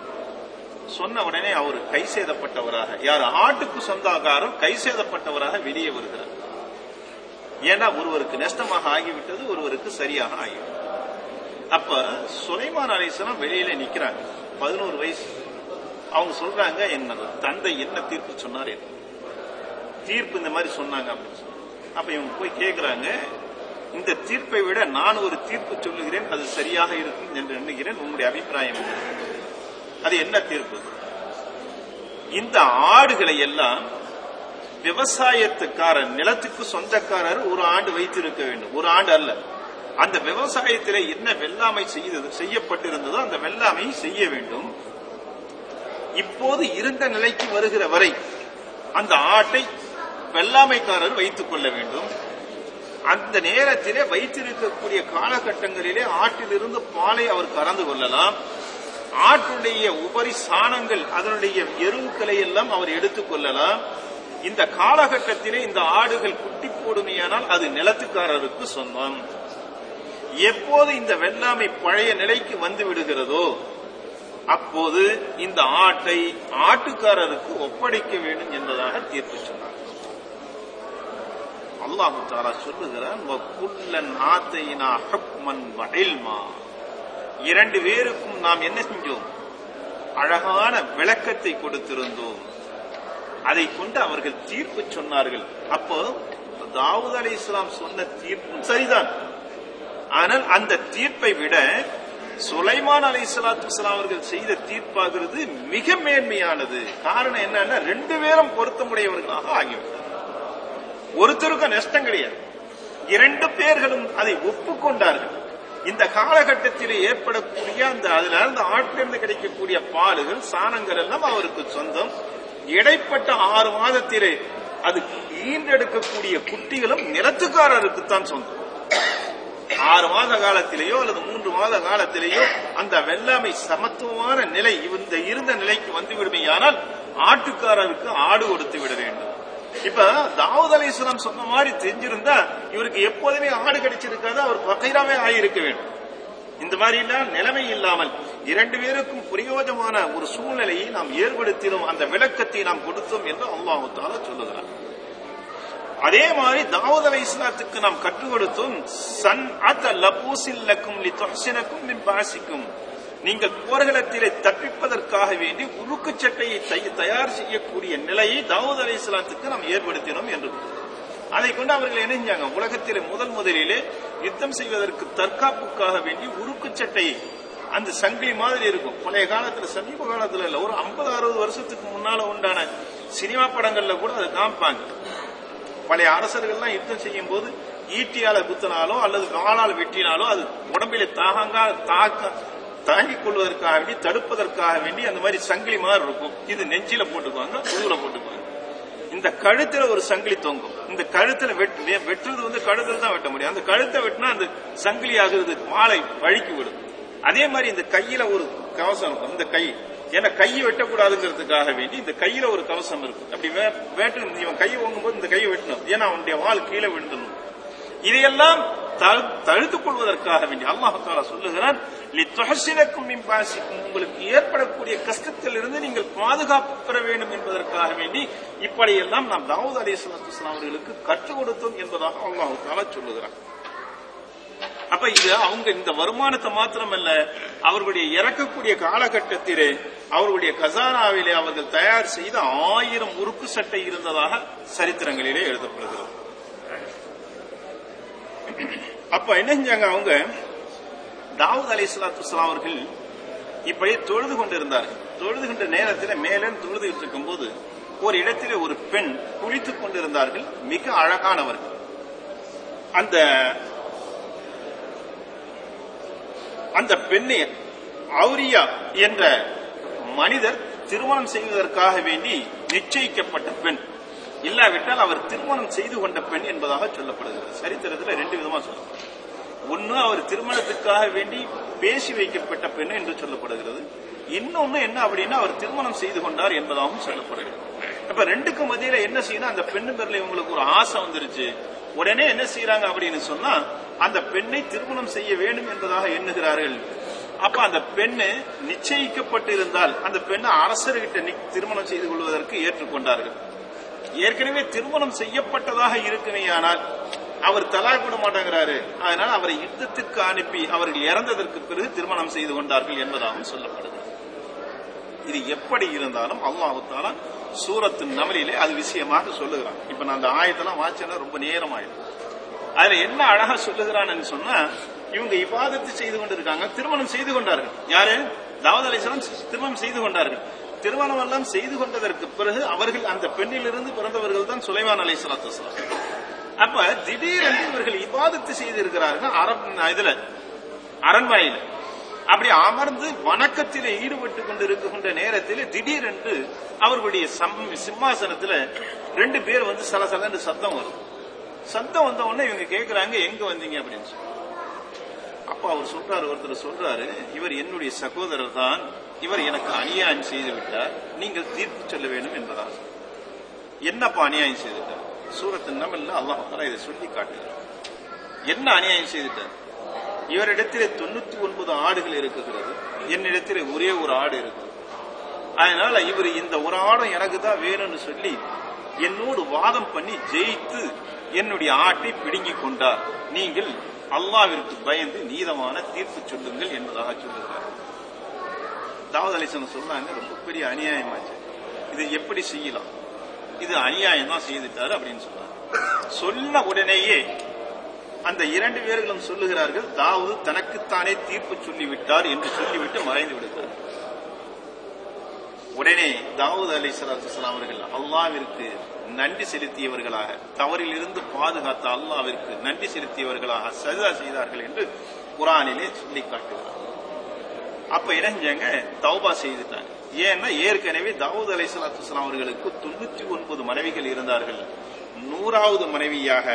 சொன்ன உடனே அவர் கை சேதப்பட்டவராக, யார் ஆட்டுக்கு சொந்தக்காரர் கை சேதப்பட்டவராக வெளியே வருகிறார். ஏன்னா ஒருவருக்கு நஷ்டமாக ஆகிவிட்டது, ஒருவருக்கு சரியாக ஆகிவிட்டது. அப்ப சுலைமான் அலைஹிஸ்ஸலாம் வெளியில நிக்கிறாங்க, 11 வயசு. அவங்க சொல்றாங்க, என்னது தந்தை என்ன தீர்ப்பு சொன்னார், தீர்ப்பு இந்த மாதிரி சொன்னாங்க அப்படின்னு சொல்லி. அப்ப இவங்க போய் கேட்கிறாங்க, இந்த தீர்ப்பை விட நான் ஒரு தீர்ப்பு சொல்லுகிறேன், அது சரியாக இருக்கும் என்று எண்ணுகிறேன், உங்களுடைய அபிப்பிராயம் அது என்ன தீர்ப்பு? இந்த ஆடுகளை எல்லாம் விவசாயத்துக்காரர், நிலத்துக்கு சொந்தக்காரர் ஒரு ஆண்டு வைத்திருக்க வேண்டும், ஒரு ஆண்டு அல்ல. அந்த விவசாயத்திலே என்ன வெள்ளாமை செய்யப்பட்டிருந்ததோ அந்த வெள்ளாமை செய்ய வேண்டும். இப்போது இருந்த நிலைக்கு வருகிற வரை அந்த ஆட்டை வெள்ளாமைக்காரர் வைத்துக் கொள்ள வேண்டும். அந்த நேரத்திலே வைத்திருக்கக்கூடிய காலகட்டங்களிலே ஆட்டிலிருந்து பாலை அவர் கறந்து கொள்ளலாம். ஆட்டுடைய உபரி சாணங்கள், அதனுடைய எருவுக்களை எல்லாம் அவர் எடுத்துக் கொள்ளலாம். இந்த காலகட்டத்திலே இந்த ஆடுகள் குட்டி போடுமையானால் அது நிலத்துக்காரருக்கு சொந்தம். எப்போது இந்த வெள்ளாமை பழைய நிலைக்கு வந்து விடுகிறதோ அப்போது இந்த ஆட்டை ஆட்டுக்காரருக்கு ஒப்படைக்க வேண்டும் என்பதாக தீர்ப்பு சொன்னார். அல்லாஹ் தஆலா சொல்லுகிறான், வகுல்லன் ஆதைனா ஹுக்மன் வ இல்மா. இரண்டு பேருக்கும் நாம் என்ன செஞ்சோம்? அழகான விளக்கத்தை கொடுத்திருந்தோம். அதை கொண்டு அவர்கள் தீர்ப்பு சொன்னார்கள். அப்போ தாவூத் அலைஹிஸ்ஸலாம் சொன்ன தீர்ப்பு சரிதான். ஆனால் அந்த தீர்ப்பை விட சுலைமான் அலைஹிஸ்ஸலாத்து வஸ்ஸலாம் அவர்கள் செய்த தீர்ப்பாகிறது மிக மேன்மையானது. காரணம் என்னன்னா, ரெண்டு பேரும் பொருத்தமுடையவர்களாக ஆகிவிட்டார். ஒருத்தருக்கு நஷ்டம் கிடையாது, இரண்டு பேர்களும் அதை ஒப்புக்கொண்டார்கள். இந்த காலகட்டத்தில் ஏற்படக்கூடிய அந்த ஆட்டிலிருந்து கிடைக்கக்கூடிய பாலுகள், சாணங்கள் எல்லாம் அவருக்கு சொந்தம். இடைப்பட்ட 6 மாதத்திலே அது ஈன்றெடுக்கக்கூடிய குட்டிகளும் நிலத்துக்காரருக்குத்தான் சொந்தம். 6 மாத காலத்திலேயோ அல்லது 3 மாத காலத்திலேயோ அந்த வெள்ளாமை சமத்துவமான நிலை இந்த இருந்த நிலைக்கு வந்துவிடுமையானால் ஆட்டுக்காரருக்கு ஆடு கொடுத்து விட வேண்டும். இப்ப தாவூத் அலைஹிஸ்ஸலாம் சொன்ன மாதிரி தெரிஞ்சிருந்தா இவருக்கு எப்போதுமே ஆடு கிடைச்சிருக்காது, அவர் பகைராவே ஆகியிருக்க வேண்டும். இந்த மாதிரி எல்லாம் நிலைமை இல்லாமல் இரண்டு பேருக்கும் பிரயோஜனமான ஒரு சூழ்நிலையை நாம் ஏற்படுத்தினோம், அந்த விளக்கத்தை நாம் கொடுத்தோம் என்று அல்லாஹ் தஆலா சொல்லுகிறார். அதே மாதிரி தாவூத் அலைஹிஸ்ஸலாத்துக்கு நாம் கற்றுக் கொடுத்தோம், சன்அத லபூஸில் லக்கும் லிதுஹ்சினக்கும் மின் பாஸிக்கும். நீங்கள் போர்களத்திலே தப்பிப்பதற்காக வேண்டி உருக்கு சட்டையை தயார் செய்யக்கூடிய நிலையை தாவூத் அலைஹிஸ்ஸலாத்துக்கு நாம் ஏற்படுத்தினோம் என்று. அதை கொண்டு அவர்கள் என்ன செஞ்சாங்க? உலகத்திலே முதலிலே யுத்தம் செய்வதற்கு தற்காப்புக்காக வேண்டி உருக்கு சட்டையை, அந்த சங்கிலி மாதிரி இருக்கும். பழைய காலத்துல, சமீப காலத்துல இல்ல, ஒரு 50-60 வருஷத்துக்கு முன்னால உண்டான சினிமா படங்கள்ல கூட அதை காமிப்பாங்க. பழைய அரசர்கள்லாம் யுத்தம் செய்யும் போது ஈட்டியால குத்தினாலோ அல்லது காலால் வெட்டினாலோ அது உடம்பிலே தாங்கிக் கொள்வதற்காக வேண்டி, தடுப்பதற்காக வேண்டி அந்த மாதிரி சங்கிலி மாதிரி இருக்கும். இது நெஞ்சில போட்டுக்குவாங்க, முதுகுல போட்டுக்குவாங்க. இந்த கழுத்துல ஒரு சங்கிலி தொங்கும். இந்த கழுத்துல வெட்டுறது கழுத்துல தான் வெட்ட முடியும். அந்த கழுத்தை வெட்டினா அந்த சங்கிலி ஆகுறது மாலை வழுக்கி விடும். அதே மாதிரி இந்த கையில ஒரு கவசம் இருக்கும். இந்த கை, ஏன்னா கையை வெட்டக்கூடாதுங்கிறதுக்காக வேண்டி இந்த கையில ஒரு கவசம் இருக்கும். அப்படி இவன் கையை ஓங்கும் போது இந்த கையை வெட்டணும், ஏன்னா அவனுடைய வால் கீழே விழுந்தணும். இதையெல்லாம் தடுத்துக் கொள்வதற்காக வேண்டி அல்லாஹ் தஆலா சொல்லுகிறான், லிதுஹ்சினக்கும் மின் பாஸிக்கும். உங்களுக்கு ஏற்படக்கூடிய கஷ்டத்திலிருந்து நீங்கள் பாதுகாப்பு பெற வேண்டும் என்பதற்காக வேண்டி இப்படியெல்லாம் நாம் தாவூத் அலைஹிஸ்ஸலாத்து வஸ்ஸலாம் அவர்களுக்கு கற்றுக் கொடுத்தோம் என்பதாக அல்லாஹ் தஆலா சொல்லுகிறான். அப்ப இது அவங்க இந்த வருமானத்தை மாத்திரமல்ல, அவர்களுடைய இறக்கக்கூடிய காலகட்டத்திலே அவர்களுடைய கசானாவிலே அவர்கள் தயார் செய்த 1000 உருக்கு சட்டை இருந்ததாக சரித்திரங்களிலே எழுதப்படுகிறது. அப்ப என்ன செஞ்சாங்க? அவங்க தாவூத் அலைஹிஸ்ஸலாத்து வஸ்ஸலாம் அவர்கள் இப்படி தொழுது கொண்டிருந்தார்கள். தொழுதுகின்ற நேரத்தில் மேலே தொழுதுகிட்டு இருக்கும் போது ஒரு இடத்திலே ஒரு பெண் குளித்துக் கொண்டிருந்தார்கள், மிக அழகானவர்கள். அந்த பெண்ணை அவுரியா என்ற மனிதர் திருமணம் செய்வதற்காக வேண்டி நிச்சயிக்கப்பட்ட பெண், இல்லாவிட்டால் அவர் திருமணம் செய்து கொண்ட பெண் என்பதாக சொல்லப்படுகிறது. சரித்திரத்தில் 2 விதமா சொல்லப்படுகிறது. ஒன்னு, அவர் திருமணத்துக்காக வேண்டி பேசி வைக்கப்பட்ட பெண் என்று சொல்லப்படுகிறது. இன்னொன்னு என்ன அப்படின்னா, அவர் திருமணம் செய்து கொண்டார் என்பதாகவும் சொல்லப்படுகிறது. அப்ப 2க்கும் மத்தியில என்ன செய்யணும்? அந்த பெண்ணு பேர்ல இவங்களுக்கு ஒரு ஆசை வந்துருச்சு. உடனே என்ன செய்யறாங்க அப்படின்னு சொன்னா, அந்த பெண்ணை திருமணம் செய்ய வேண்டும் என்பதாக எண்ணுகிறார்கள். அப்ப அந்த பெண்ணு நிச்சயிக்கப்பட்டு இருந்தால் அந்த பெண்ணை அரசர்கிட்ட திருமணம் செய்து கொள்வதற்கு ஏற்றுக்கொண்டார்கள். ஏற்கனவே திருமணம் செய்யப்பட்டதாக இருக்குமேயானால் அவர் தலாக் விட மாட்டேங்கிறாரு, அதனால அவரை யுத்தத்திற்கு அனுப்பி அவர்கள் இறந்ததற்கு பிறகு திருமணம் செய்து கொண்டார்கள் என்பதாகவும் சொல்லப்படுகிறது. இது எப்படி இருந்தாலும் அல்லாஹ் தஆலா சூரத்து நமலிலே அது விஷயமாக சொல்லுகிறான். இப்ப நான் அந்த ஆயத்தெல்லாம் வாச்சேன்னா ரொம்ப நேரம் ஆயிடும். அதுல என்ன அழகா சொல்லுகிறான்னு சொன்னா, இவங்க இபாதத்து செய்து கொண்டிருக்காங்க, திருமணம் செய்து கொண்டார்கள். யாரு? தாவூத் அலைஹிஸ்ஸலாம் திருமணம் செய்து கொண்டார்கள். திருமணம் எல்லாம் செய்து கொண்டதற்கு பிறகு அவர்கள் அந்த பெண்ணிலிருந்து பிறந்தவர்கள் தான் சுலைமான் அலைஹிஸ்ஸலாத்து வஸ்ஸலாம். அப்ப திடீரென்று இவர்கள் இபாதத்து செய்திருக்கிறார்கள் இதுல அரண்மனையில. அப்படி அமர்ந்து வணக்கத்திலே ஈடுபட்டு கொண்டிருக்கின்ற நேரத்தில் திடீரென்று அவர்களுடைய சிம்மாசனத்துல 2 பேர் வந்து சலசலன்னு சத்தம் வரும். சத்தம் வந்த உடனே இவங்க கேட்கிறாங்க, எங்க வந்தீங்க அப்படின்னு சொல்லி. அப்ப அவர் சொல்றாரு, ஒருத்தர் சொல்றாரு, இவர் என்னுடைய சகோதரர் தான், இவர் எனக்கு அநியாயம் செய்து விட்டார், நீங்கள் தீர்ப்பு சொல்ல வேண்டும் என்பதாக. என்னப்பா அநியாயம் செய்துட்டார்? சூரத்து நமல்ல அல்லாஹ் தஆலா இதை சொல்லி காட்டுகிறார். என்ன அநியாயம் செய்துட்டார்? இவரிடத்திலே 99 ஆடுகள் இருக்கிறது, என்னிடத்திலே ஒரே ஒரு ஆடு இருக்குது. அதனால இவர் இந்த ஒரு ஆடும் எனக்கு தான் வேணும்னு சொல்லி என்னோடு வாதம் பண்ணி ஜெயித்து என்னுடைய ஆட்டை பிடுங்கிக் கொண்டார். நீங்கள் அல்லாஹ்விற்கு பயந்து நீதமான தீர்ப்பு சொல்லுங்கள் என்பதாக சொல்லுகிறார். தாவூத் அலைஹிஸ்ஸலாம் சொன்னாங்க, ரொம்ப பெரிய அநியாயமாச்சு, இது எப்படி செய்யலாம், இது அநியாயம் தான் செய்துட்டாரு அப்படின்னு சொன்னார். சொன்ன உடனேயே அந்த 2 பேர்களும் சொல்லுகிறார்கள், தாவூது தனக்குத்தானே தீர்ப்பு சொல்லிவிட்டார் என்று சொல்லிவிட்டு மறைந்து விடுகிறார். உடனே தாவூத் அலைஹிஸ்ஸலாத்து வஸ்ஸலாம் அவர்கள் அல்லாஹ்விற்கு நன்றி செலுத்தியவர்களாக, தவறிலிருந்து பாதுகாத்த அல்லாஹ்விற்கு நன்றி செலுத்தியவர்களாக சஜதா செய்தார்கள் என்று குர்ஆனிலே சொல்லி காட்டுகிறார். அப்ப இணைஞ்சாங்க, தௌபா செய்துட்டாங்க. ஏன்னா ஏற்கனவே தாவூத் அலைஹிஸ்ஸலாத்து வஸ்ஸலாம் அவர்களுக்கு 99 மனைவிகள் இருந்தார்கள். 100வது மனைவியாக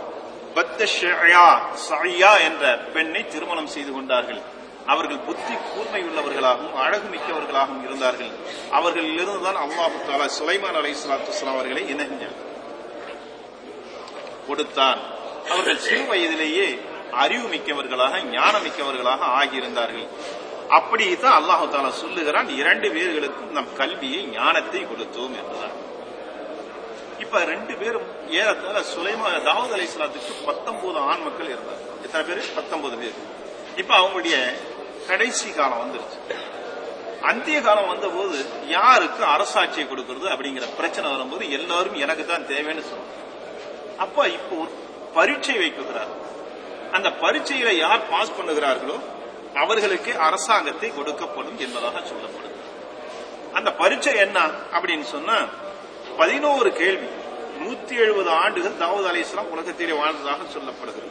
பத்ஷயா என்ற பெண்ணை திருமணம் செய்து கொண்டார்கள். அவர்கள் புத்தி கூர்மை உள்ளவர்களாகவும் அழகு மிக்கவர்களாகவும் இருந்தார்கள். அவர்களிலிருந்துதான் அல்லாஹ் தஆலா சுலைமான் அலைஹிஸ்ஸலாத்து வஸ்ஸலாம் அவர்களை இணைஞ்சார் கொடுத்தான். அவர்கள் சிறு வயதிலேயே அறிவு மிக்கவர்களாக ஞான மிக்கவர்களாக ஆகியிருந்தார்கள். அப்படித்தான் அல்லாஹ் தஆலா சொல்லுகிறான், 2 பேர்களுக்கும் நம் கல்வியை ஞானத்தை கொடுத்தோம் என்றார். இப்ப 2 பேரும் ஏறத்தாழ சுலைமான் தாவூத் அலைஹிஸ்ஸலாத்துக்கு 19 ஆண் மக்கள் இருந்தார். எத்தனை பேர்? 19 பேர். இப்ப அவங்களுடைய கடைசி காலம் வந்துருச்சு. அந்திய காலம் வந்த போது யாருக்கு அரசாட்சியை கொடுக்கிறது அப்படிங்கிற பிரச்சனை வரும்போது எல்லாரும் எனக்கு தான் தேவைன்னு சொல்றாங்க. அப்ப இப்போ ஒரு பரீட்சை வைக்கிறார். அந்த பரீட்சையில யார் பாஸ் பண்ணுகிறார்களோ அவர்களுக்கு அரசாங்கத்தை கொடுக்கப்படும் என்பதாக சொல்லப்படுது. அந்த பரீட்சை என்ன அப்படின்னு சொன்னா 11 கேள்வி. 170 ஆண்டுகள் தாவூத் அலைஹிஸ்ஸலாம் உலகத்திலே வாழ்ந்ததாக சொல்லப்படுகிறது.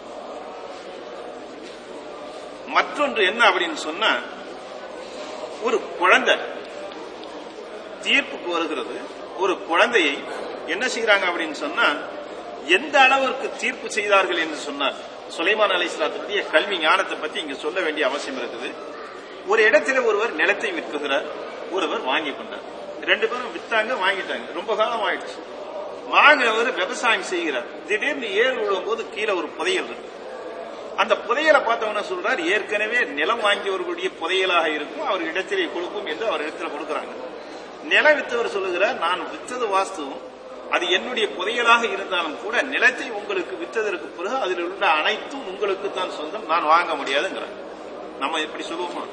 மற்றொன்று என்ன அப்படின்னு சொன்னா, ஒரு குழந்தை தீர்ப்புக்கு வருகிறது. ஒரு குழந்தையை என்ன செய்யறாங்க அப்படின்னு சொன்னா, எந்த அளவிற்கு தீர்ப்பு செய்தார்கள் என்று சொன்னார். சுலைமான் அலைஹிஸ்ஸலாத்துடைய கல்வி ஞானத்தை பத்தி இங்க சொல்ல வேண்டிய அவசியம் இருக்குது. ஒரு இடத்துல ஒருவர் நிலத்தை விற்குகிறார், ஒருவர் வாங்கி கொண்டார். 2 பேரும் வித்தாங்க, வாங்கிட்டாங்க. ரொம்ப காலம் ஆயிடுச்சு. வாங்கினவர் விவசாயம் செய்கிறார். திடீர்னு ஏறு விழும் போது கீழே ஒரு புதையல் இருக்கு. அந்த புதையலை பார்த்தவன சொல்றார், ஏற்கனவே நிலம் வாங்கியவர்களுடைய புதையலாக இருக்கும், அவர் இடத்திலே கொடுக்கும் என்று அவர் இடத்துல கொடுக்கிறாங்க. நில வித்தவர் சொல்லுகிறார், நான் வித்தது வாஸ்தவம், அது என்னுடைய புதையலாக இருந்தாலும் கூட நிலத்தை உங்களுக்கு வித்ததற்கு பிறகு அதில் உள்ள அனைத்தும் உங்களுக்கு தான் சொந்தம், நான் வாங்க முடியாதுங்கிறார். நம்ம எப்படி சொல்லுவோமா?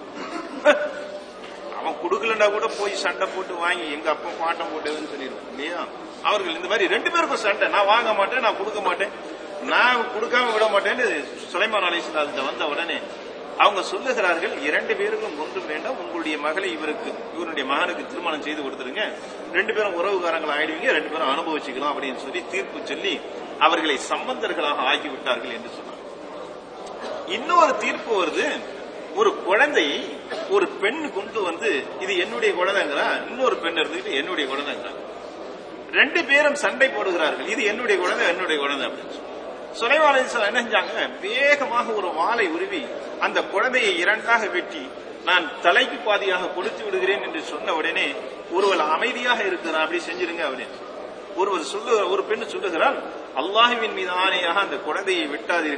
அவன் கொடுக்கலன்னா கூட போய் சண்டை போட்டு வாங்கி எங்க அப்பா பாட்டம் போட்டதுன்னு சொல்லிடுவோம் இல்லையா? அவர்கள் இந்த மாதிரி 2 பேருக்கும் சண்டை, நான் வாங்க மாட்டேன், நான் கொடுக்க மாட்டேன், நான் கொடுக்காம விட மாட்டேன்னு சுலைமான் அலைஹிஸ்ஸலாம் வந்த உடனே அவங்க சொல்லுகிறார்கள், 2 பேருக்கும் ஒன்றும் வேண்டாம், உங்களுடைய மகளை இவருடைய மகனுக்கு திருமணம் செய்து கொடுத்துருங்க, 2 பேரும் உறவுகாரங்கள் ஆயிடுவீங்க, 2 பேரும் அனுபவிச்சுக்கலாம் அப்படின்னு சொல்லி தீர்ப்பு சொல்லி அவர்களை சம்பந்தர்களாக ஆகிவிட்டார்கள் என்று சொன்னார். இன்னொரு தீர்ப்பு வருது, ஒரு குழந்தையை ஒரு பெண் கொண்டு வந்து இது என்னுடைய குழந்தைங்கிறா, இன்னொரு பெண் இருந்துட்டு என்னுடைய குழந்தைங்கிறா. 2 பேரும் சண்டை போடுகிறார்கள், இது என்னுடைய குழந்தை என்னுடைய குழந்தை அப்படின்னு சொல்லி. சுலைமான் அலைஹிஸ்ஸலாம் என்ன செஞ்சாங்க, வேகமாக ஒரு வாளை உருவி அந்த குழந்தையை 2ஆக வெட்டி நான் தலைக்கு பாதியாக கொடுத்து விடுகிறேன் என்று சொன்ன உடனே ஒருவர் அமைதியாக இருக்கிறார், அப்படி செஞ்சிருங்க அப்படின்னு. ஒரு பெண் சொல்லுகிறார், அல்லாஹ்வின் மீது ஆணையாக அந்த குழந்தையை வெட்டாதீர்கள்,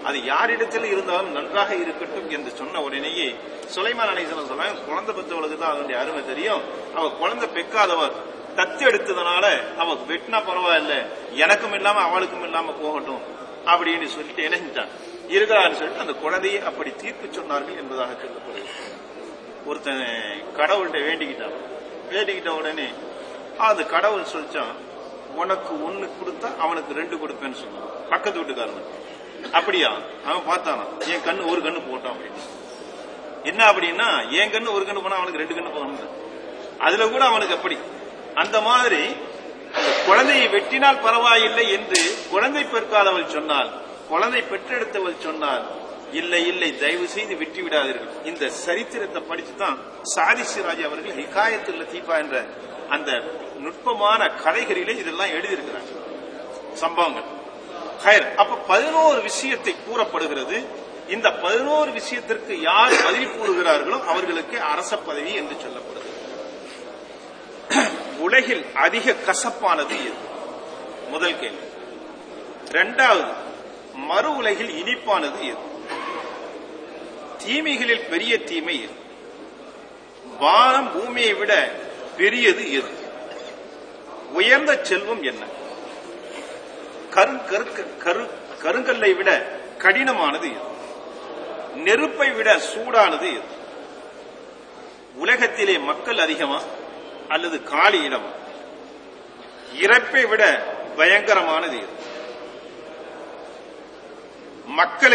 அது யாரிடத்தில் இருந்தாலும் நன்றாக இருக்கட்டும் என்று சொன்ன உடனேயே சுலைமான் அலைஹிஸ்ஸலாம் சொல்றாங்க, குழந்தை பெற்றவளுக்கு தான் அதனுடைய அருமை தெரியும். அவ குழந்தை பெக்காதவர் தத்து எடுத்ததுனால அவ வெட்டினா பரவாயில்ல, எனக்கும் இல்லாம அவளுக்கும் இல்லாம போகட்டும் அப்படின்னு சொல்லிட்டு என்ன செஞ்சான் இருக்கிறான்னு சொல்லிட்டு அந்த குழந்தையை அப்படி தீர்ப்பு சொன்னார்கள் என்பதாக சொல்லப்படுகிறது. ஒருத்தன் கடவுள்கிட்ட வேண்டிக்கிட்ட உடனே அந்த கடவுள் சொல்லிச்சான், உனக்கு 1 கொடுத்தா அவனுக்கு 2 கொடுப்பேன்னு சொன்னான். பக்கத்து வீட்டுக்காரன் அப்படியா? அவன் பார்த்தானா, என் கண்ணு 1 கண்ணு போட்டான் அப்படின்னு. என்ன அப்படின்னா, என் கண்ணு 1 கண்ணு போனா அவனுக்கு 2 கண்ணு போகணும். அதுல கூட அவனுக்கு அப்படி அந்த மாதிரி குழந்தையை வெட்டினால் பரவாயில்லை என்று குழந்தை பெற்காதவள் சொன்னால், குழந்தை பெற்றெடுத்தவள் சொன்னால், இல்லை இல்லை தயவு செய்து வெற்றி விடாதீர்கள். இந்த சரித்திரத்தை படிச்சுதான் சாதி சிராஜ் அவர்கள் ஹிகாயத்துல் லத்தீஃபா என்ற அந்த நுட்பமான கதைகளிலே இதெல்லாம் எழுதியிருக்கிறாங்க சம்பவங்கள். அப்ப 11 விஷயத்தை கூறப்படுகிறது. இந்த 11 விஷயத்திற்கு யார் பதில் கூறுகிறார்களோ அவர்களுக்கு அரச பதவி என்று சொல்லப்படுகிறது. உலகில் அதிக கசப்பானது எது? முதல் கேள்வி. இரண்டாவது, மறு உலகில் இனிப்பானது எது? தீமைகளில் பெரிய தீமை எது? வானம் பூமியை விட பெரியது எது? உயர்ந்த செல்வம் என்ன? கருங்கல்லை விட கடினமானது எது? நெருப்பை விட சூடானது எது? உலகத்திலே மக்கள் அதிகமா அல்லது காலி இடமா? இறப்பை விட பயங்கரமானது எது? மக்களை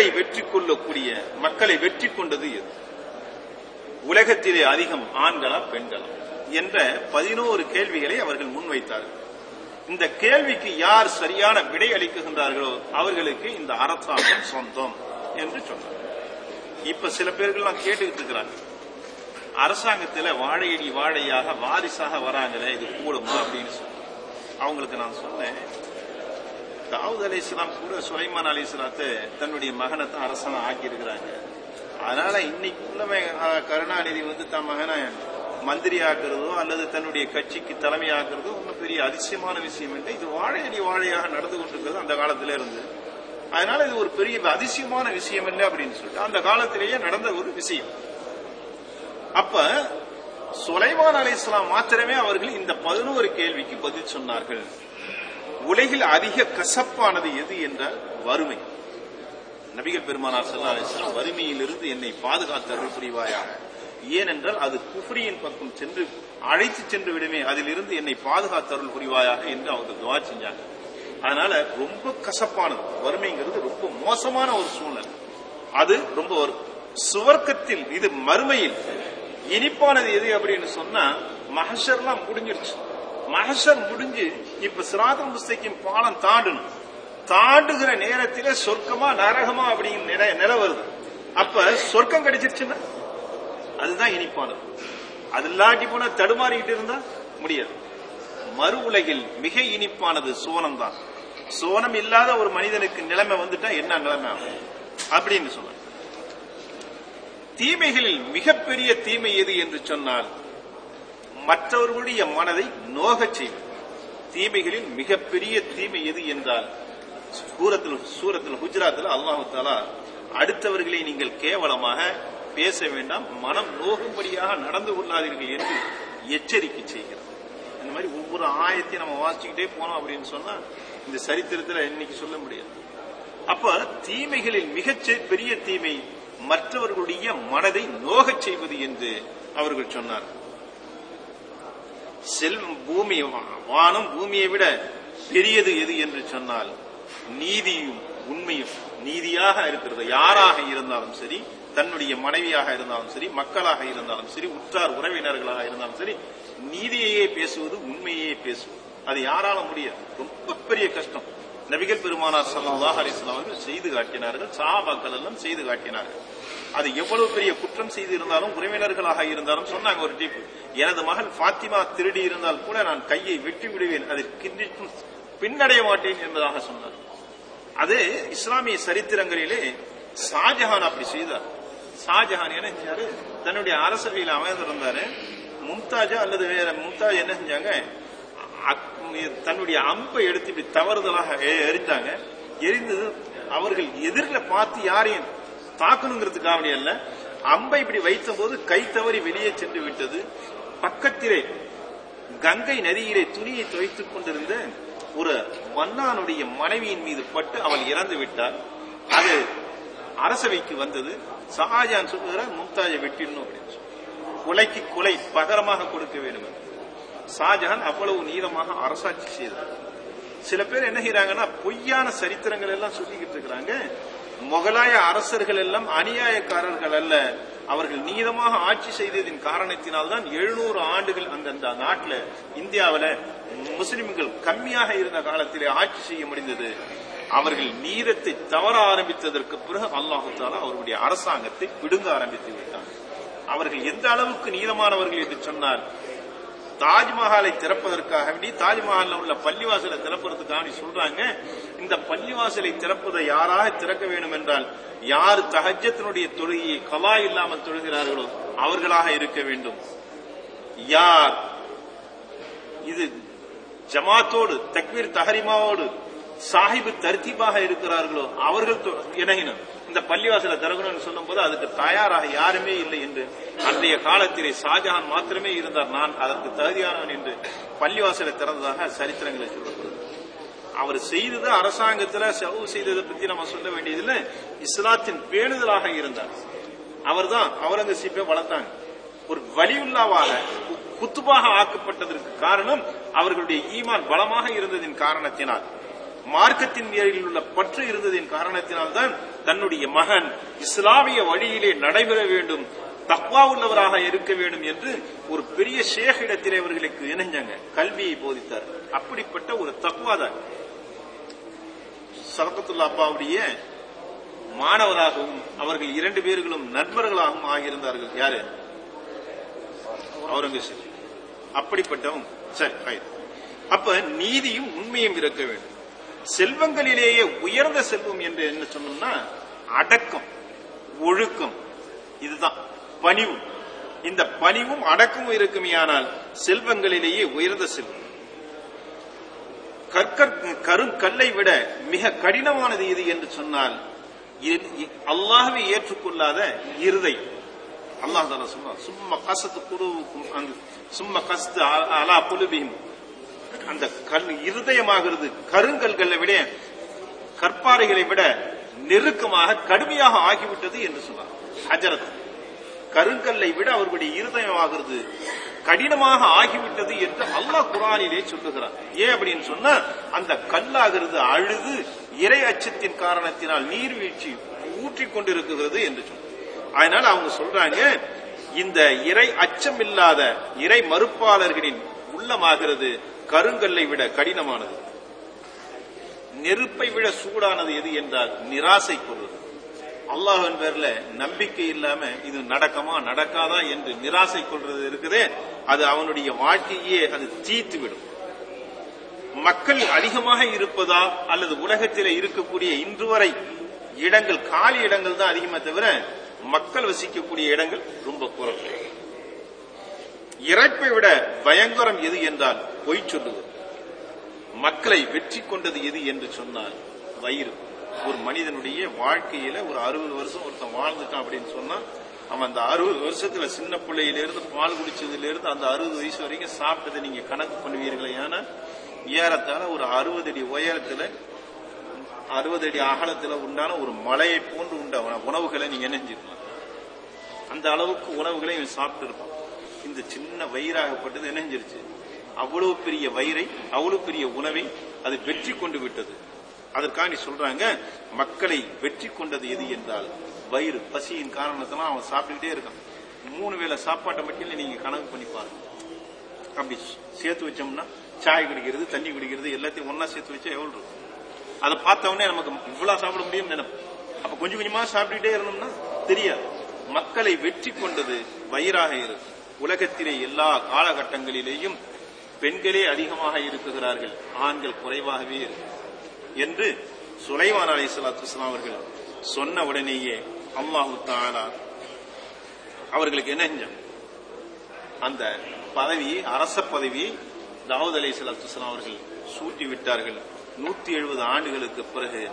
வெற்றி கொண்டது எது? உலகத்திலே அதிகம் ஆண்களா பெண்களா என்ற 11 கேள்விகளை அவர்கள் முன்வைத்தார்கள். இந்த கேள்விக்கு யார் சரியான விடை அளிக்குகின்றார்களோ அவர்களுக்கு இந்த அரசாங்கம் சொந்தம் என்று சொன்னார். இப்ப சில பேர்கள் நான் கேட்டுக்கிட்டு இருக்கிறாங்க, அரசாங்கத்தில் வாழையடி வாழையாக வாரிசாக வராங்களே, இது கூடுமா அப்படின்னு சொல்லி. அவங்களுக்கு நான் சொன்னேன், தாவூத் அலைஹிஸ்ஸலாம் கூட சுலைமான் அலைஹிஸ்ஸலாத்தை தன்னுடைய மகனை தான் அரசனை ஆக்கி இருக்கிறாங்க. அதனால இன்னைக்குள்ள கருணாநிதி தன் மகனை மந்திரி ஆக்குறதோ அல்லது தன்னுடைய கட்சிக்கு தலைமை ஆக்குறதோ ஒன்றும் பெரிய அதிசயமான விஷயம் இல்லை. இது வாழையடி வாழையாக நடந்து கொண்டிருக்கிறது அந்த காலத்திலே இருந்து. அதனால இது ஒரு பெரிய அதிசயமான விஷயம் இல்லை அப்படின்னு சொல்லிட்டு அந்த காலத்திலேயே நடந்த ஒரு விஷயம். அப்ப சுலைமான் அலைஹிஸ்ஸலாம் மாத்திரமே அவர்கள் இந்த 11 கேள்விக்கு பதில் சொன்னார்கள். உலகில் அதிக கசப்பானது எது என்றால் வறுமை. நபிகள் பெருமானார் ஸல்லல்லாஹு அலைஹி வஸல்லம் வறுமையிலிருந்து என்னை பாதுகாத்து அருள் புரிவாயாக, ஏனென்றால் அது குஃப்ரியின் பக்கம் சென்று அழைத்து சென்று விடுமே, அதிலிருந்து என்னை பாதுகாத்து அருள் புரிவாயாக என்று அவங்க துஆ செஞ்சாங்க. அதனால ரொம்ப கசப்பானது வறுமைங்கிறது, ரொம்ப மோசமான ஒரு சூழ்நிலை. அது ரொம்ப சுவர்க்கத்தில் இது மறுமையில் இனிப்பானது எது அப்படின்னு சொன்னா, மஹ்ஷர்லாம் முடிஞ்சிருச்சு. மஹ்ஷர் முடிஞ்சு இப்ப சிராத்துல் முஸ்தகீம் பாலம் தாண்டுகிற நேரத்திலே சொர்க்கமா நரகமா அப்படிங்கிற நிலை வருது. அப்ப சொர்க்கம் கிடைச்சிருச்சுன்னா அதுதான் இனிப்பானது. அது இல்லாட்டி போனா தடுமாறிக்கிட்டு இருந்தா முடியாது. மறு உலகில் மிக இனிப்பானது சோனம் தான். சோனம் இல்லாத ஒரு மனிதனுக்கு நிலைமை வந்துட்டா என்ன நிலைமை ஆகும் அப்படின்னு சொன்ன. தீமைகளில் மிகப்பெரிய தீமை எது என்று சொன்னால் மற்றவர்களுடைய மனதை நோகச் செய்வது. தீமைகளில் மிகப்பெரிய தீமை எது என்றால் சூரத்துல் ஹுஜராத்தில் அல்லாஹ் தஆலா அடுத்தவர்களை நீங்கள் கேவலமாக பேச வேண்டாம், மனம் நோகும்படியாக நடந்து கொள்ளாதீர்கள் என்று எச்சரிக்கை செய்கிறார். இந்த மாதிரி ஒவ்வொரு ஆயத்தையும் நம்ம வாசிச்சுக்கிட்டே போனோம் அப்படின்னு சொன்னா இந்த சரித்திரத்தில் இன்னைக்கு சொல்ல முடியாது. அப்ப தீமைகளில் மிகச் பெரிய தீமை மற்றவர்களுடைய மனதை நோகச் செய்வது என்று அவர்கள் சொன்னார். செல்வம் பூமி வானம் பூமியை விட பெரியது எது என்று சொன்னால் நீதியும் உண்மையும். நீதியாக இருக்கிறது யாராக இருந்தாலும் சரி, தன்னுடைய மனைவியாக இருந்தாலும் சரி, மக்களாக இருந்தாலும் சரி, உற்றார் உறவினர்களாக இருந்தாலும் சரி, நீதியையே பேசுவது, உண்மையே பேசுவது, அது யாரால முடியாது. ரொம்ப பெரிய கஷ்டம். நபிகள் பெருமானார் ஸல்லல்லாஹு அலைஹி வஸல்லம் அவர்கள் செய்து காட்டினார்கள், சஹாபாக்கள் எல்லாம் செய்து காட்டினார்கள். அது எவ்வளவு பெரிய குற்றம் செய்து இருந்தாலும் உறவினர்களாக இருந்தாலும் சொன்னாங்க ஒரு டீப், எனது மகள் ஃபாத்திமா திருடி இருந்தால் கூட நான் கையை வெட்டி விடுவேன், அதற்கு பின்னடைய மாட்டேன் என்பதாக சொன்னார். அது இஸ்லாமிய சரித்திரங்களிலே ஷாஜஹான் அப்படி செய்தார். ஷாஜஹான் என்ன செஞ்சாரு, தன்னுடைய அரசவையில் அமர்ந்திருந்தாரு. மும்தாஜா அல்லது வேற மும்தாஜ் என்ன செஞ்சாங்க, தன்னுடைய அம்பை எடுத்து இப்படி தவறுதலாக எரிஞ்சாங்க. எரிந்தது அவர்கள் எதிரில் பார்த்து யாரையும் தாக்கணுங்கிறதுக்காக அல்ல, அம்பை இப்படி வைத்த போது கை தவறி வெளியே சென்று விட்டது. பக்கத்திலே கங்கை நதியிலே துணியை துவைத்துக் கொண்டிருந்த ஒரு மன்னானுடைய மனைவியின் மீது பட்டு அவள் இறந்து விட்டாள். அது அரசவைக்கு வந்தது. ஷாஜகான் சொல்லுகிறார், மும்தாஜை வெட்டிடணும் அப்படின்னு சொல்லி, கொலைக்கு கொலை பகரமாக கொடுக்க வேண்டும். ஷாஜகான் அவ்வளவு நீளமாக அரசாட்சி செய்தார். சில பேர் என்ன செய்யறாங்கன்னா, பொய்யான சரித்திரங்கள் எல்லாம் சொல்லிக்கிட்டு இருக்கிறாங்க. முகலாய அரசர்கள் எல்லாம் அநியாயக்காரர்கள் அல்ல, அவர்கள் நீதமாக ஆட்சி செய்ததின் காரணத்தினால்தான் 700 ஆண்டுகள் அந்த நாட்டில் இந்தியாவில் முஸ்லிம்கள் கம்மியாக இருந்த காலத்திலே ஆட்சி செய்ய முடிந்தது. அவர்கள் நீதத்தை தவற ஆரம்பித்ததற்கு பிறகு அல்லாஹ் தஆலா அவருடைய அரசாங்கத்தை பிடுங்க ஆரம்பித்து விட்டார். அவர்கள் எந்த அளவுக்கு நீதமானவர்கள் என்று சொன்னால், தாஜ்மஹாலை திறப்பதற்காக வேண்டி தாஜ்மஹால்ல உள்ள பள்ளிவாசலை திறப்பதற்காக சொல்றாங்க, இந்த பள்ளிவாசலை திறப்பதை யாராக திறக்க வேண்டும் என்றால், யார் தஹஜ்ஜத்தினுடைய தொழுகையை கலா இல்லாமல் தொழுகிறார்களோ அவர்களாக இருக்க வேண்டும். யார் இது ஜமாத்தோடு தக்பீர் தஹரிமாவோடு சாஹிபு தர்தீபாக இருக்கிறார்களோ அவர்கள் இணையினர் இந்த பள்ளிவாசலை திறக்கணும்னு சொல்லும் போது அதுக்கு தயாராக யாருமே இல்லை என்று அன்றைய காலத்திலே ஷாஜகான் மாத்திரமே இருந்தார். நான் அதற்கு தகுதியானவன் என்று பள்ளிவாசலை திறந்ததாக சரித்திரங்களை சொல்லப்படுது. அவர் செய்தது அரசாங்கத்தில் செலவு செய்ததை பத்தி நம்ம சொல்ல வேண்டியதில்லை, இஸ்லாத்தின் பேணுதலாக இருந்தார். அவர் தான் அவுரங்கசீப்பை வளர்த்தாங்க. ஒரு வலியுல்லாவாக குத்துபாக ஆக்கப்பட்டதற்கு காரணம் அவர்களுடைய ஈமான் பலமாக இருந்ததின் காரணத்தினால், மார்க்கத்தின் பேரில் உள்ள பற்று இருந்ததின் காரணத்தினால் தான் தன்னுடைய மகன் இஸ்லாமிய வழியிலே நடைபெற வேண்டும், தக்வா உள்ளவராக இருக்க வேண்டும் என்று ஒரு பெரிய ஷேக் இடத்திலே அவர்களுக்கு இணைஞ்சாங்க, கல்வியை போதித்தார். அப்படிப்பட்ட ஒரு தக்வாதான் சரகத்துல்லா அப்பாவுடைய மாணவராகவும் அவர்கள் 2 பேர்களும் நண்பர்களாகவும் ஆகியிருந்தார்கள். யாரு? அவுரங்கசீப். அப்படிப்பட்டவங்க. சரி, அப்ப நீதியும் உண்மையும் இருக்க வேண்டும். செல்வங்களிலேயே உயர்ந்த செல்வம் என்று என்ன சொன்னோம்னா அடக்கம், ஒழுக்கம், இதுதான் பணிவு. இந்த பணிவும் அடக்கமும் இருக்குமையானால் செல்வங்களிலேயே உயர்ந்த செல்வம். கருங்கல்லை விட மிக கடினமானது எது என்று சொன்னால் அல்லாஹ்வை ஏற்றுக்கொள்ளாத இருதயம். அல்லாஹ் தஆலா சொல்றான், சும்ம கஸத் குலூபுக்கும் சும்ம கஸத் அலா குலூபிஹிம். அந்த இருதயமாகிறது கருங்கல்களை விட கற்பாறைகளை விட நெருக்கமாக கடுமையாக ஆகிவிட்டது என்று சொன்னார். ஹஜரத் கருங்கல்லை விட அவர்களுடைய இருதயமாகிறது கடினமாக ஆகிவிட்டது என்று அல்லாஹ் குர்ஆனிலே சொல்லுகிறார். ஏன் அப்படின்னு சொன்னா, அந்த கல்லாகிறது அழுது இறை அச்சத்தின் காரணத்தினால் நீர்வீழ்ச்சி ஊற்றிக் கொண்டிருக்கிறது என்று சொன்னார். அதனால அவங்க சொல்றாங்க, இந்த இறை அச்சம் இல்லாத இறை மறுப்பாளர்களின் உள்ளமாகிறது கருங்கல்லை விட கடினமானது. நெருப்பை விட சூடானது எது என்றால் நிராசை கொள்வது. அல்லாஹ்வின் பேர்ல நம்பிக்கை இல்லாம இது நடக்குமா நடக்காதா என்று நிராசை கொள்றது இருக்குதே, அது அவனுடைய வாழ்க்கையே அது தீர்த்து விடும். மக்கள் அதிகமாக இருப்பதா அல்லது உலகத்தில் இருக்கக்கூடிய இன்று வரை இடங்கள் காலி இடங்கள் தான் அதிகமா தவிர மக்கள் வசிக்கக்கூடிய இடங்கள் ரொம்ப குறைவு. இறப்பை விட பயங்கரம் எது என்றால் பொய் சொல்லுவது. மக்களை வெற்றி கொண்டது எது என்று சொன்னால் வயிறு. ஒரு மனிதனுடைய வாழ்க்கையில ஒரு 60 வருஷம் ஒருத்தன் வாழ்ந்துட்டான் அப்படின்னு சொன்னா, அவன் அந்த 60 வருஷத்துல சின்ன பிள்ளையிலிருந்து பால் குடிச்சதுல இருந்து அந்த 60 வயசு வரைக்கும் சாப்பிட்டதை நீங்க கணக்கு பண்ணுவீர்களே, ஏன்னா ஏறத்தாழ ஒரு 60 அடி உயரத்துல 60 அடி அகலத்துல உண்டான ஒரு மலையை போன்று உண்ட உணவுகளை நீங்க நினைஞ்சிருக்கலாம். அந்த அளவுக்கு உணவுகளை இவன் சாப்பிட்டு இருப்பான். இந்த சின்ன வயிறாகப்பட்டது இணைஞ்சிருச்சு. அவ்வளவு பெரிய வயிறை, அவ்வளவு பெரிய உணவை அது வெற்றி கொண்டு விட்டது. அதற்காக சொல்றாங்க, மக்களை வெற்றி கொண்டது எது என்றால் வயிறு. பசியின் காரணத்தினால் அவன் சாப்பிட்டுக்கிட்டே இருக்கான். 3 வேளை சாப்பாட்டை மட்டும் நீங்க கணக்கு பண்ணி பாருங்க. அப்படி சேர்த்து வச்சோம்னா சாய் குடிக்கிறது, தண்ணி குடிக்கிறது எல்லாத்தையும் ஒன்னா சேர்த்து வச்சா எவ்வளவு இருக்கும்? அதை பார்த்தவொடனே நமக்கு இவ்வளவு சாப்பிட முடியும் நினைப்போம். அப்ப கொஞ்சம் கொஞ்சமா சாப்பிட்டுட்டே இருந்தோம்னா தெரியாது. மக்களை வெற்றி கொண்டது வயிறாக இருக்கு. உலகத்திலே எல்லா காலகட்டங்களிலேயும் பெண்களே அதிகமாக இருக்குகிறார்கள், ஆண்கள் குறைவாகவே இருக்கு என்று சுலைமான் அலைஹிஸ்ஸலாத்து வஸ்ஸலாம் அவர்கள் சொன்ன உடனேயே அல்லாஹ் தஆலா அவர்களுக்கு என்ன அந்த பதவியை, அரச பதவியை தாவூத் அலைஹிஸ்ஸலாத்து வஸ்ஸலாம் அவர்கள் சூட்டி விட்டார்கள். 170 ஆண்டுகளுக்கு பிறகு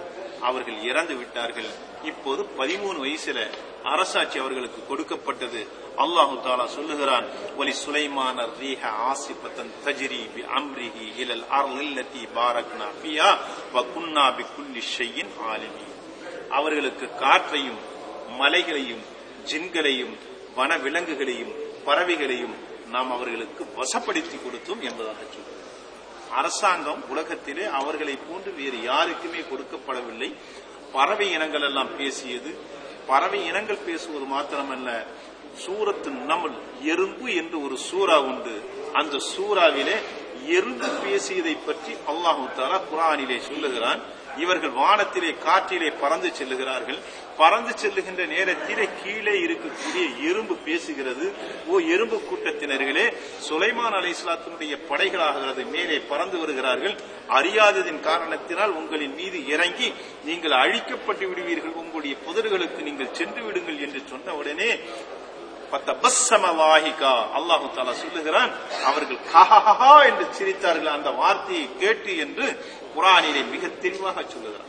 அவர்கள் இறந்து விட்டார்கள். இப்போது 13 வயசுல அரசாட்சி அவர்களுக்கு கொடுக்கப்பட்டது. அல்லாஹு தஆலா சொல்லுகிறான், வலி சுலைமான ரீஹ ஆசிபத்தன் தஜ்ரி பி அம்ரிஹி இலல் அர்லில்லதி பாரக்னா ஃபியா வ குன்னா பிகுல்லி ஷைஇன் ஆலிமீன். அவர்களுக்கு காற்றையும் மலைகளையும் ஜின்களையும் வனவிலங்குகளையும் பறவைகளையும் நாம் அவர்களுக்கு வசப்படுத்தி கொடுத்தோம் என்பதாக சொல்லுவோம். அரசாங்கம் உலகத்திலே அவர்களை போன்று வேறு யாருக்குமே கொடுக்கப்படவில்லை. பறவை இனங்கள் எல்லாம் பேசியது. பறவை இனங்கள் பேசுவது மாத்திரமல்ல, சூரத்து நம்ல் எறும்பு என்று ஒரு சூரா உண்டு. அந்த சூறாவிலே எறும்பு பேசியதை பற்றி அல்லாஹு தஆலா குர்ஆனிலே சொல்லுகிறான். இவர்கள் வானத்திலே காற்றிலே பறந்து செல்லுகிறார்கள். பறந்து செல்லுகின்ற நேரத்திலே கீழே இருக்கக்கூடிய எறும்பு பேசுகிறது, ஓ எறும்பு கூட்டத்தினர்களே, சுலைமான் அலைஹிஸ்ஸலாத்துடைய படைகளாகிறது மேலே பறந்து வருகிறார்கள். அறியாததின் காரணத்தினால் உங்களின் மீது இறங்கி நீங்கள் அழிக்கப்பட்டு விடுவீர்கள், உங்களுடைய புதர்களுக்கு நீங்கள் சென்று விடுங்கள் என்று சொன்ன உடனே அல்லாஹு தஆலா சொல்லுகிறான், அவர்கள் கஹஹா என்று சிரித்தார்கள் அந்த வார்த்தையை கேட்டு என்று குர்ஆனிலே மிக தெளிவாக சொல்லுகிறார்.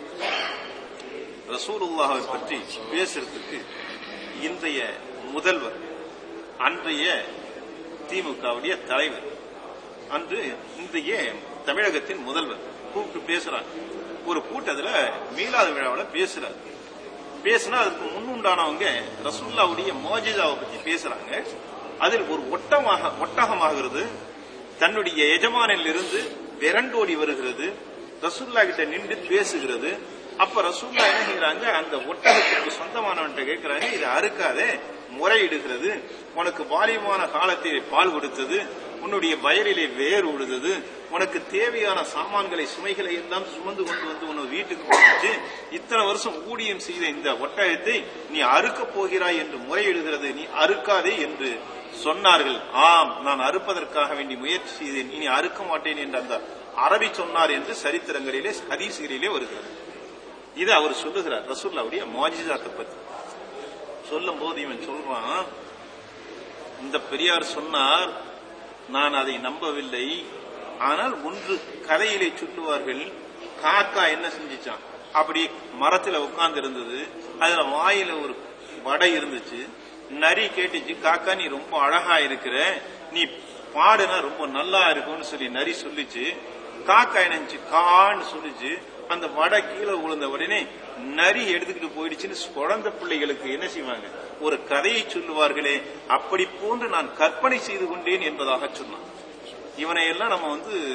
ரசூலுல்லாஹை பற்றி பேசுறதுக்கு இன்றைய முதல்வர், அன்றைய திமுகவுடைய தலைவர், அன்று இன்றைய தமிழகத்தின் முதல்வர் கூப்பிட்டு பேசுறாங்க. ஒரு கூட்டத்துல மீலாது விழாவில் பேசுறாரு. பேசினா அதுக்கு முன்னுண்டானவங்க ரசூலுல்லாஹ்வுடைய மோஜிசாவை பத்தி பேசுறாங்க. அதில் ஒரு ஒட்டகமாகிறது தன்னுடைய எஜமானில் இருந்து விரண்டோடி வருகிறது, ரசூலுல்லாஹ் கிட்ட நின்று பேசுகிறது. அப்ப ரசூலுல்லாஹ் என்ன செய்யறாங்க, அந்த ஒட்டகத்துக்கு சொந்தமானவன்கிட்ட கேட்கிறாங்க, இது அறுக்காதே, முறையிடுகிறது, உனக்கு வாலிபமான காலத்திலே பால் கொடுத்தது, உன்னுடைய வயலிலே வேர் உழுதது, உனக்கு தேவையான சாமான்களை சுமைகளை எல்லாம் சுமந்து கொண்டு வந்து உன் வீட்டுக்கு போச்சு, இத்தனை வருஷம் ஊழியம் செய்த இந்த ஒட்டகத்தை நீ அறுக்க போகிறாய் என்று முறையிடுகிறது, நீ அறுக்காதே என்று சொன்னார்கள். ஆம், நான் அறுப்பதற்காக வேண்டி முயற்சி செய்தேன், இனி அறுக்க மாட்டேன் என்று அந்த அரபி சொன்னார் என்று சரித்திரங்களிலே ஹதீஸ்களிலே வருகிறது. இது அவர் சொல்லுகிறார் ரசூலுல்லாஹ்வுடைய மோஜிசாத்தை பத்தி. சொல்லும் போது இவன் சொல்றான், இந்த பெரியார் சொன்னார், நான் அதை நம்பவில்லை. ஆனால் ஒன்று கதையிலே சொல்லுவார்கள், காக்கா என்ன செஞ்சிச்சான், அப்படி மரத்துல உட்கார்ந்து இருந்தது, அதுல வாயில ஒரு வடை இருந்துச்சு, நரி கேட்டுச்சு, காக்கா நீ ரொம்ப அழகா இருக்கிற, நீ பாடுனா ரொம்ப நல்லா இருக்கும்னு சொல்லி நரி சொல்லிச்சு. காக்கா என்னச்சு கான்னு சொல்லிச்சு. அந்த வடை கீழே விழுந்த உடனே நரி எடுத்துக்கிட்டு போயிடுச்சுன்னு குழந்தை பிள்ளைகளுக்கு என்ன செய்வாங்க, ஒரு கதையை சொல்லுவார்களே, அப்படி போன்று நான் கற்பனை செய்து கொண்டேன் என்பதாக சொன்னான். இவனை எல்லாம் நம்ம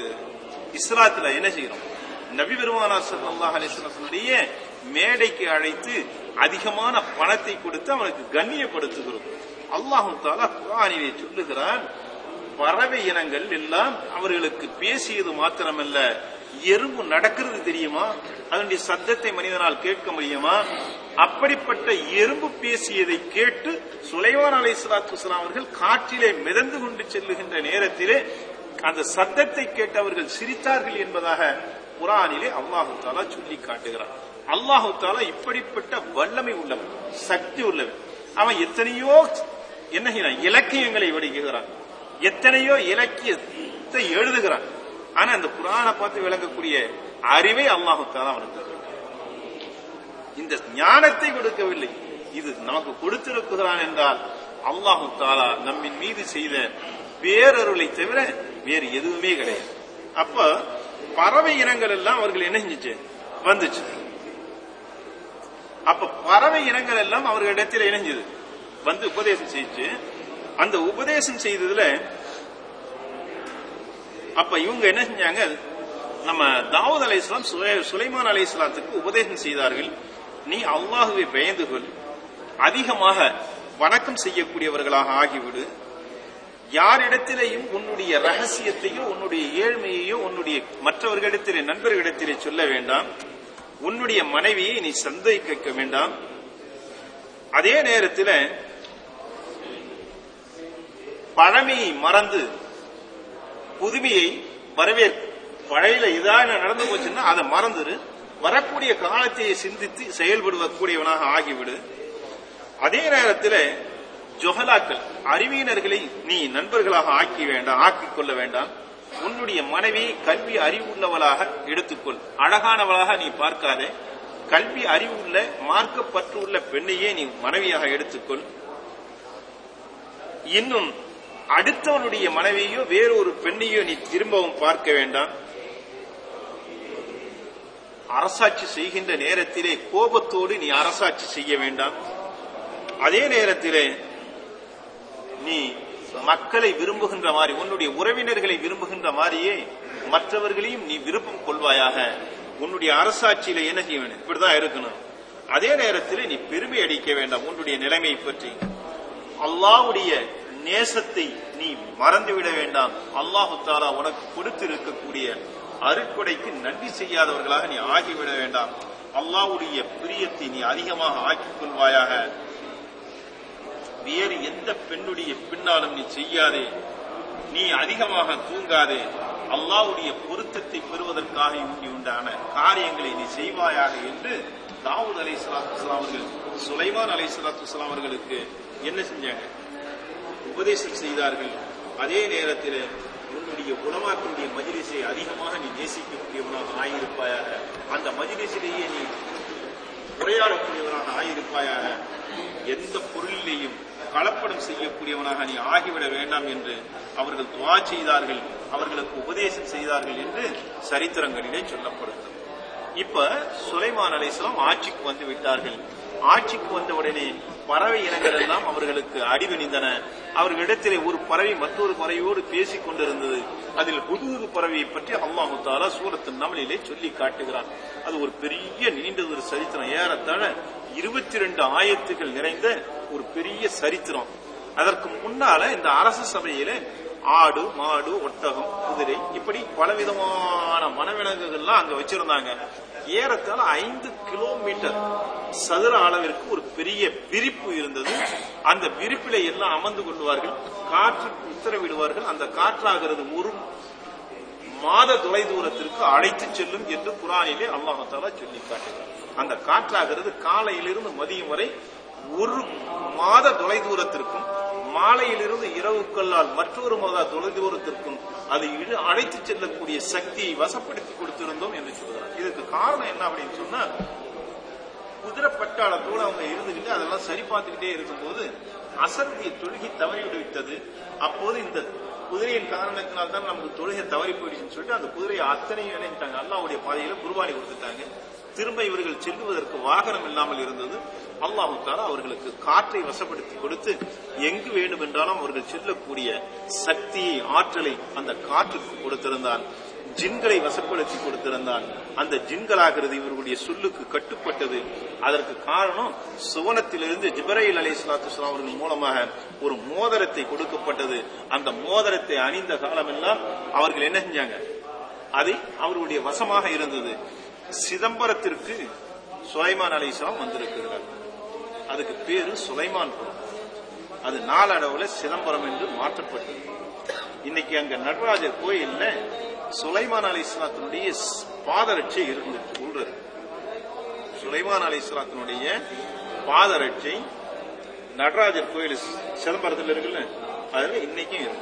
இஸ்லாத்துல என்ன செய்யறோம், நபி பெருமானார் ஸல்லல்லாஹு அலைஹி வஸல்லம் மேடைக்கு அழைத்து அதிகமான பணத்தை கொடுத்து அவனுக்கு கண்ணியப்படுத்துகிறோம். அல்லாஹ் தஆலா குர்ஆனிலே சொல்லுகிறான், பறவை இனங்கள் எல்லாம் அவர்களுக்கு பேசியது மாத்திரமல்ல, எறும்பு நடக்கிறது தெரியுமா, அதனுடைய சத்தத்தை மனிதனால் கேட்க முடியுமா, அப்படிப்பட்ட எறும்பு பேசியதை கேட்டு சுலைமான் அலைஹிஸ்ஸலாத்து வஸலாம் அவர்கள் காற்றிலே மிதந்து கொண்டு செல்லுகின்ற நேரத்திலே அந்த சத்தத்தை கேட்டு அவர்கள் சிரித்தார்கள் என்பதாக குர்ஆனிலே அல்லாஹ் தஆலா சொல்லி காட்டுகிறார். அல்லாஹ் தஆலா இப்படிப்பட்ட வல்லமை உள்ளவன், சக்தி உள்ளவன். அவன் எத்தனையோ என்ன இலக்கியங்களை வடிக்கிறான், எத்தனையோ இலக்கியத்தை எழுதுகிறான். ஆனா அந்த குர்ஆனை பார்த்து விளங்கக்கூடிய அறிவை அல்லாஹ் தஆலா அவனுக்கு இந்த ஞானத்தை கொடுக்கவில்லை. இது நமக்கு கொடுத்திருக்கிறான் என்றால் அல்லாஹ் தஆலா நம்மின் மீது செய்த பேரருளை தவிர வேறு எதுவுமே கிடையாது. அப்ப பறவை இனங்கள் எல்லாம் அவர்கள் என்ன செஞ்சுச்சு வந்துச்சு. அப்ப பறவை இனங்கள் எல்லாம் அவர்களிடத்தில் இணைஞ்சது வந்து உபதேசம் செய்து. அந்த உபதேசம் செய்ததுல அப்ப இவங்க என்ன செஞ்சாங்க, நம்ம தாவூத் அலைஹிஸ்ஸலாம் சுலைமான் அலைஹிஸ்ஸலாத்துக்கு உபதேசம் செய்தார்கள், நீ அல்லாஹ்வை பயந்து கொள், அதிகமாக வணக்கம் செய்யக்கூடியவர்களாக ஆகிவிடு, யாரிடத்திலேயும் உன்னுடைய ரகசியத்தையோ உன்னுடைய ஏழ்மையையோ உன்னுடைய மற்றவர்களிடத்திலே நண்பர்களிடத்திலே சொல்ல வேண்டாம், உன்னுடைய மனைவியை நீ சந்தேகிக்க வேண்டாம், அதே நேரத்தில் பழமையை மறந்து புதுமையை வரவேற்பு. பழையில இதான் நடந்து போச்சுன்னா அதை மறந்துரு, வரக்கூடிய காலத்தை சிந்தித்து செயல்படுவக்கூடியவனாக ஆகிவிடு. அதே நேரத்தில் ஜொஹலாக்கள் அறிவியினர்களை நீ நண்பர்களாக ஆக்கிக் கொள்ள வேண்டாம், உன்னுடைய மனைவி கல்வி அறிவுள்ளவளாக எடுத்துக்கொள், அழகானவளாக நீ பார்க்காதே, கல்வி அறிவுள்ள மார்க்கப்பற்று உள்ள பெண்ணையே நீ மனைவியாக எடுத்துக்கொள். இன்னும் அடுத்தவனுடைய மனைவியோ வேறொரு பெண்ணையோ நீ திரும்பவும் பார்க்க வேண்டாம். அரசாட்சி செய்கின்ற நேரத்திலே கோபத்தோடு நீ அரசாட்சி செய்ய வேண்டாம். அதே நேரத்திலே நீ மக்களை விரும்புகின்ற மாதிரி, உன்னுடைய உறவினர்களை விரும்புகின்ற மாதிரியே மற்றவர்களையும் நீ விருப்பம் கொள்வாயாக. உன்னுடைய அரசாட்சியில என்ன செய்ய வேண்டும், இப்படிதான் இருக்கணும். அதே நேரத்தில் நீ பெருமை அடிக்க வேண்டாம் உன்னுடைய நிலைமை பற்றி. அல்லாஹ்வுடைய நேசத்தை நீ மறந்துவிட வேண்டாம். அல்லாஹு தஆலா உனக்கு கொடுத்து இருக்கக்கூடிய அருட்கொடைக்கு நன்றி செய்யாதவர்களாக நீ ஆகிவிட வேண்டாம். அல்லாஹ்வுடைய பிரியத்தை நீ அதிகமாக ஆக்கிக் கொள்வாயாக. வேறு எந்த பெண்ணுடைய பின்னாலும் நீ செய்யாதே. நீ அதிகமாக தூங்காதே. அல்லாஹ்வுடைய பொருத்தத்தை பெறுவதற்காக உண்டான காரியங்களை நீ செய்வாயாக என்று தாவூத் அலைஹிஸ்ஸலாத்து வஸ்ஸலாம் அவர்கள் சுலைமான் அலைஹிஸ்ஸலாத்து வஸ்ஸலாம் அவர்களுக்கு என்ன செஞ்சாங்க, உபதேசம் செய்தார்கள். அதே நேரத்தில் உன்னுடைய உலமாக்களுடைய மஜ்லிஸை அதிகமாக நீ நேசிக்கக்கூடியவனாக ஆகியிருப்பாயாக. அந்த மஜ்லிஸிலேயே நீ உரையாடக்கூடியவனாக ஆகியிருப்பாயாக. எந்த பொருளிலேயும் கலப்படம் செய்யக்கூடியவனாக நீ ஆகிவிட வேண்டாம் என்று அவர்கள் துஆ செய்தார்கள், அவர்களுக்கு உபதேசம் செய்தார்கள் என்று சரித்திரங்களிலே சொல்லப்படுகிறது. இப்ப சுலைமான் அலைஹிஸ்ஸலாம் ஆட்சிக்கு வந்து விட்டார்கள். ஆட்சிக்கு வந்த உடனே பறவை இனங்கள் எல்லாம் அவர்களுக்கு அடிபணிந்தன. அவர்களிடத்திலே ஒரு பறவை மற்றொரு பறவையோடு பேசிக் கொண்டிருந்தது. அதில் ஹுதூது பறவையை பற்றி அல்லாஹ் தஆலா சூரத்து நம்லிலே சொல்லி காட்டுகிறான். அது ஒரு பெரிய நீண்டது ஒரு சரித்திரம். ஏறத்தாழ 22 ஆயத்துகள் நிறைந்த ஒரு பெரிய சரித்திரம். அதற்கு முன்னால இந்த அரச சபையில ஆடு, மாடு, ஒட்டகம், குதிரை இப்படி பலவிதமான வனவிலங்குகள்லாம் அங்க வச்சிருந்தாங்க. ஏறத்தாழ 5 கிலோமீட்டர் சதுர அளவிற்கு ஒரு பெரிய விரிப்பு இருந்தது. அந்த விரிப்பில எல்லாம் அமர்ந்து கொள்வார்கள், காற்றுக்கு உத்தரவிடுவார்கள். அந்த காற்றாகிறது ஒரு மாத தொலை தூரத்திற்கு அழைத்து செல்லும் என்று குர்ஆனிலே அல்லாஹ் தஆலா சொல்லி காட்டுகிறார். அந்த காற்றாகிறது காலையிலிருந்து மதியம் வரை ஒரு மாத தொலை தூரத்திற்கும், மாலையிலிருந்து இரவுக்கல்லால் மற்றொரு மாத தொலை தூரத்திற்கும் அது அழைத்து செல்லக்கூடிய சக்தியை வசப்படுத்தி கொடுத்திருந்தோம் என்று சொல்கிறார். இதுக்கு காரணம் என்ன அப்படின்னு சொன்னா, குதிரை பட்டாளத்தோடு அவங்க இருந்துகிட்டு அதெல்லாம் சரி பார்த்துக்கிட்டே இருக்கும்போது அசருடைய தொழுகை தவறிவிட்டது. அப்போது இந்த குதிரையின் காரணத்தினால்தான் நமக்கு தொழுகை தவறி போயிடுச்சுன்னு சொல்லிட்டு அந்த குதிரையை அத்தனையும் இணைந்தாங்க. அல்லாஹ்வுடைய பாதையில குர்பானி கொடுத்துட்டாங்க. திரும்ப இவர்கள் செல்லுவதற்கு வாகனம் இல்லாமல் இருந்தது. அல்லாஹ் தஆலா அவர்களுக்கு காற்றை வசப்படுத்தி கொடுத்து எங்கு வேண்டும் என்றாலும் அவர்கள் செல்லக்கூடிய சக்தியை, ஆற்றலை அந்த காற்றுக்கு கொடுத்திருந்தான். ஜின்களை வசப்படுத்தி கொடுத்திருந்தான். அந்த ஜின்களாகிறது இவர்களுடைய சொல்லுக்கு கட்டுப்பட்டது. அதற்கு காரணம் சுவனத்திலிருந்து ஜிப்ரீல் அலைஹிஸ்ஸலாத்து வஸ்ஸலாம் அவர்கள் மூலமாக ஒரு மோதிரத்தை கொடுக்கப்பட்டது. அந்த மோதிரத்தை அணிந்த காலமெல்லாம் அவர்கள் என்ன செஞ்சாங்க, அது அவர்களுடைய வசமாக இருந்தது. சிதம்பரத்திற்கு சுலைமான் அலைஹிஸ்ஸலாம் வந்திருக்கிறார். அதுக்கு பேரு சுலைமான்புரம். அது நாளடைவுல சிதம்பரம் என்று மாற்றப்பட்டது. இன்னைக்கு அங்க நடராஜர் கோயில்ல சுலைமான் அலைஹிஸ்ஸலாத்தினுடைய பாதரட்சை இருந்துட்டு சொல்றது. சுலைமான் அலைஹிஸ்ஸலாத்தினுடைய பாதரட்சை நடராஜர் கோயில் சிதம்பரத்தில் இருக்குல்ல, அதுல இன்னைக்கும் இருக்கு.